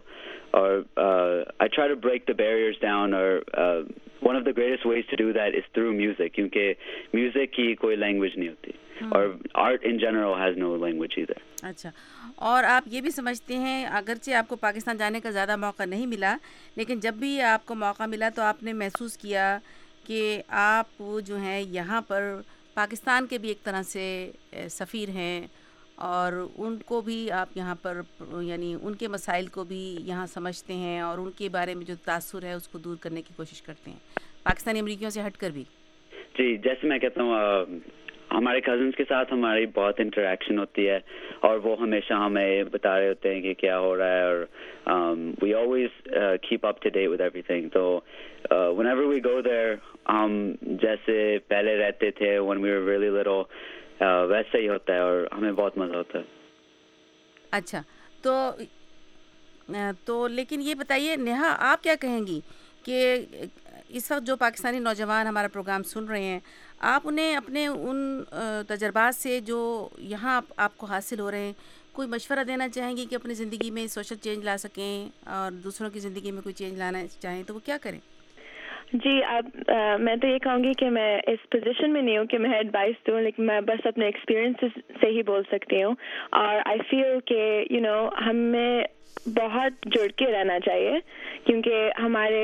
और I try to break the barriers down, और one of the greatest ways to do that is through music क्योंकि music की कोई language नहीं होती, और art in general has no language either. अच्छा, और आप ये भी समझते हैं अगरचे आपको पाकिस्तान जाने का ज़्यादा मौका नहीं मिला, लेकिन जब भी आपको मौका मिला तो आपने महसूस किया कि आप जो हैं यहाँ पर पाकिस्तान के भी एक तरह से सफ़ीर हैं, और उनको भी आप यहाँ पर यानी उनके मसाइल को भी यहाँ समझते हैं, और उनके बारे में जो तासुर है उसको दूर करने की कोशिश करते हैं पाकिस्तानी अमरीकियों से हटकर भी. जी, जैसे मैं कहता हूँ हमारे कजन्स के साथ हमारी बहुत इंटरेक्शन होती है, और वो हमेशा हमें बता रहे होते हैं कि क्या हो रहा है, और we always keep up to date with everything. तो व्हेनेवर वी गो देयर, हम जैसे पहले रहते थे when we were really little, Uh, वैसे ही होता है, और हमें बहुत मज़ा होता है. अच्छा, तो तो लेकिन ये बताइए नेहा, आप क्या कहेंगी कि इस वक्त जो पाकिस्तानी नौजवान हमारा प्रोग्राम सुन रहे हैं, आप उन्हें अपने उन तजर्बात से जो यहाँ आप, आपको हासिल हो रहे हैं, कोई मशवरा देना चाहेंगी कि अपनी ज़िंदगी में सोशल चेंज ला सकें और दूसरों की ज़िंदगी में कोई चेंज लाना चाहें, तो वो क्या करें? जी, आप आ, मैं तो ये कहूँगी कि मैं इस पोजीशन में नहीं हूँ कि मैं एडवाइस दूँ, लेकिन मैं बस अपने एक्सपीरियंस से ही बोल सकती हूँ. और आई फील कि यू नो हमें बहुत जुड़ के रहना चाहिए क्योंकि हमारे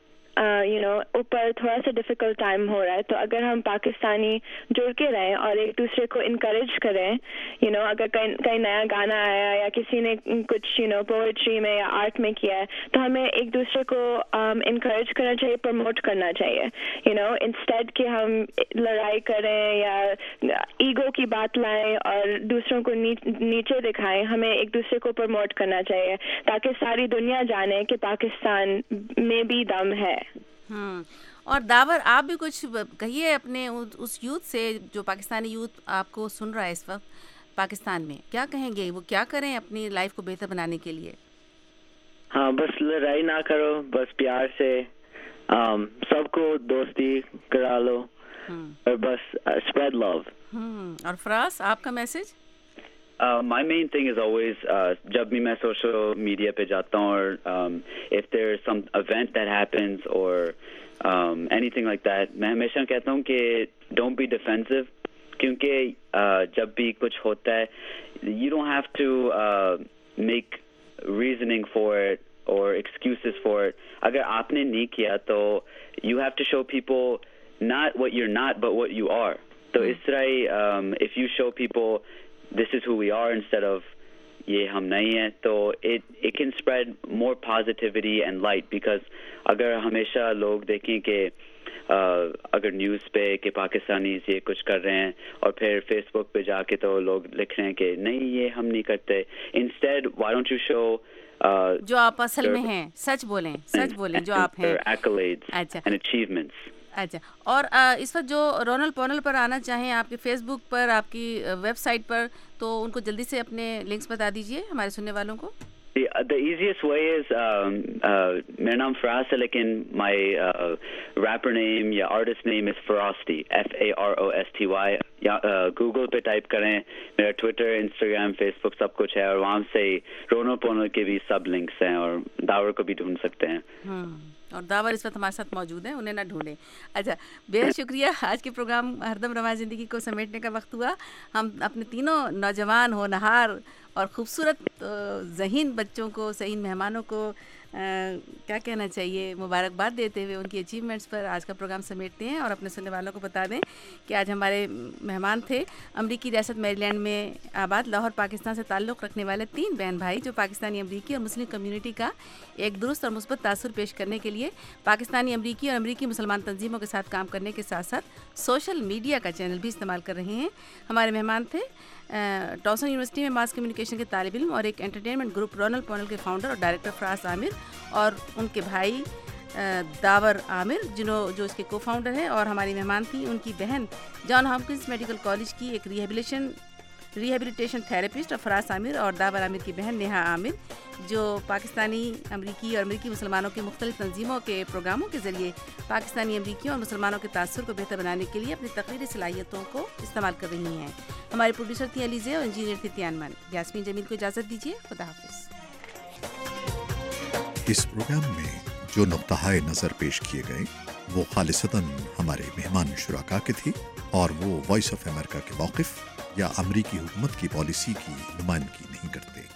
यू नो ऊपर थोड़ा सा डिफ़िकल्ट टाइम हो रहा है. तो अगर हम पाकिस्तानी जुड़ के रहें और एक दूसरे को इनकरेज करें, यू नो अगर कहीं कहीं नया गाना आया या किसी ने कुछ यू नो पोएट्री में या आर्ट में किया है, तो हमें एक दूसरे को इनकरेज um, करना चाहिए, प्रमोट करना चाहिए, यू नो इंस्टेड कि हम लड़ाई करें या ईगो की बात लाएं और दूसरों को नी, नीचे दिखाएं. हमें एक दूसरे को प्रमोट करना चाहिए ताकि सारी दुनिया जाने कि पाकिस्तान में भी दम है. हम्म और दावर, आप भी कुछ कहिए अपने उस यूथ से जो पाकिस्तानी यूथ आपको सुन रहा है इस वक्त पाकिस्तान में, क्या कहेंगे, वो क्या करें अपनी लाइफ को बेहतर बनाने के लिए? हाँ, बस लड़ाई ना करो, बस प्यार से um, सबको दोस्ती करा लो, और बस स्प्रेड लव. हम्म और फराज, आपका message? Uh, my main thing is always uh, जब भी मैं social media पे जाता हूँ, और um, if there's some event that happens or um, anything like that, मैं हमेशा कहता हूँ कि don't be defensive क्योंकि uh, जब भी कुछ होता है, you don't have to uh, make reasoning for it or excuses for it. अगर आपने नहीं किया तो you have to show people not what you're not but what you are. तो इस तरह um, if you show people this is who we are instead of ये हम नहीं हैं, तो it it can spread more positivity and light because अगर हमेशा लोग देखें कि uh, अगर न्यूज़ पे कि पाकिस्तानी ये कुछ कर रहे हैं और फिर फेसबुक पे जाके तो लोग लिख रहे हैं कि नहीं ये हम नहीं करते, instead why don't you show uh, जो आप असल में हैं, सच बोलें, सच बोलें जो आप हैं, accolades अच्छा. and achievements. अच्छा, और आ, इस वक्त जो रोनल पोनल पर आना चाहें आपके फेसबुक पर, आपकी वेबसाइट पर, तो उनको जल्दी से अपने लिंक्स बता दीजिए हमारे सुनने वालों को. The, uh, the easiest way is um, uh, मेरा नाम फराज है, लेकिन my uh, rapper name या artist name is Farosty, F A R O S T Y. या गूगल पे टाइप करें, मेरा ट्विटर, इंस्टाग्राम, फेसबुक सब कुछ है, और वहाँ से रोनल पोनल के भी सब लिंक्स हैं, और दावर को भी ढूंढ सकते हैं. और दावर इस वक्त हमारे साथ मौजूद हैं, उन्हें ना ढूंढें. अच्छा, बेहद शुक्रिया. आज के प्रोग्राम हरदम रवां ज़िंदगी को समेटने का वक्त हुआ. हम अपने तीनों नौजवान, होनहार और ख़ूबसूरत ज़हीन बच्चों को, ज़हीन मेहमानों को क्या कहना चाहिए, मुबारकबाद देते हुए उनकी अचीवमेंट्स पर आज का प्रोग्राम समेटते हैं और अपने सुनने वालों को बता दें कि आज हमारे मेहमान थे अमरीकी रियासत मैरीलैंड में आबाद लाहौर पाकिस्तान से ताल्लुक़ रखने वाले तीन बहन भाई जो पाकिस्तानी अमरीकी और मुस्लिम कम्युनिटी का एक दुरुस्त और मुस्बत तासुर पेश करने के लिए पाकिस्तानी अमरीकी और अमरीकी मुसलमान तंजीमों के साथ काम करने के साथ साथ सोशल मीडिया का चैनल भी इस्तेमाल कर रहे हैं। हमारे मेहमान थे टॉसन यूनिवर्सिटी में मास कम्युनिकेशन के तालिब इल्म और एक एंटरटेनमेंट ग्रुप रोनल पॉनल के फाउंडर और डायरेक्टर फराज आमिर और उनके भाई दावर आमिर जिन्हों जो इसके को फाउंडर हैं। और हमारी मेहमान थी उनकी बहन जॉन हॉपकिंस मेडिकल कॉलेज की एक रिहेबिलिटेशन रिहेबिलिटेशन थेरेपिस्ट और फराज आमिर और दावर आमिर की बहन नेहा आमिर जो पाकिस्तानी अमरीकी और अमरीकी मुसलमानों की मुख्तलिफ तंजीमों के प्रोग्रामों के ज़रिए पाकिस्तानी अमरीकियों और मुसलमानों के तासुर को बेहतर बनाने के लिए अपनी तकरीरी सलाहियतों को इस्तेमाल कर रही हैं। हमारे प्रोड्यूसर थी अलीज़े और इंजीनियर थी तियानमन। यास्मीन जमील को इजाज़त दीजिए, खुदा हाफिज़। इस प्रोग्राम में जो नुक्ता-ए नज़र पेश किए गए वो खालिसतन हमारे मेहमान शुराका के थे और वो वॉइस ऑफ अमेरिका के मौक़िफ़ या अमरीकी हुकूमत की पॉलिसी की नुमाइंदगी नहीं करते।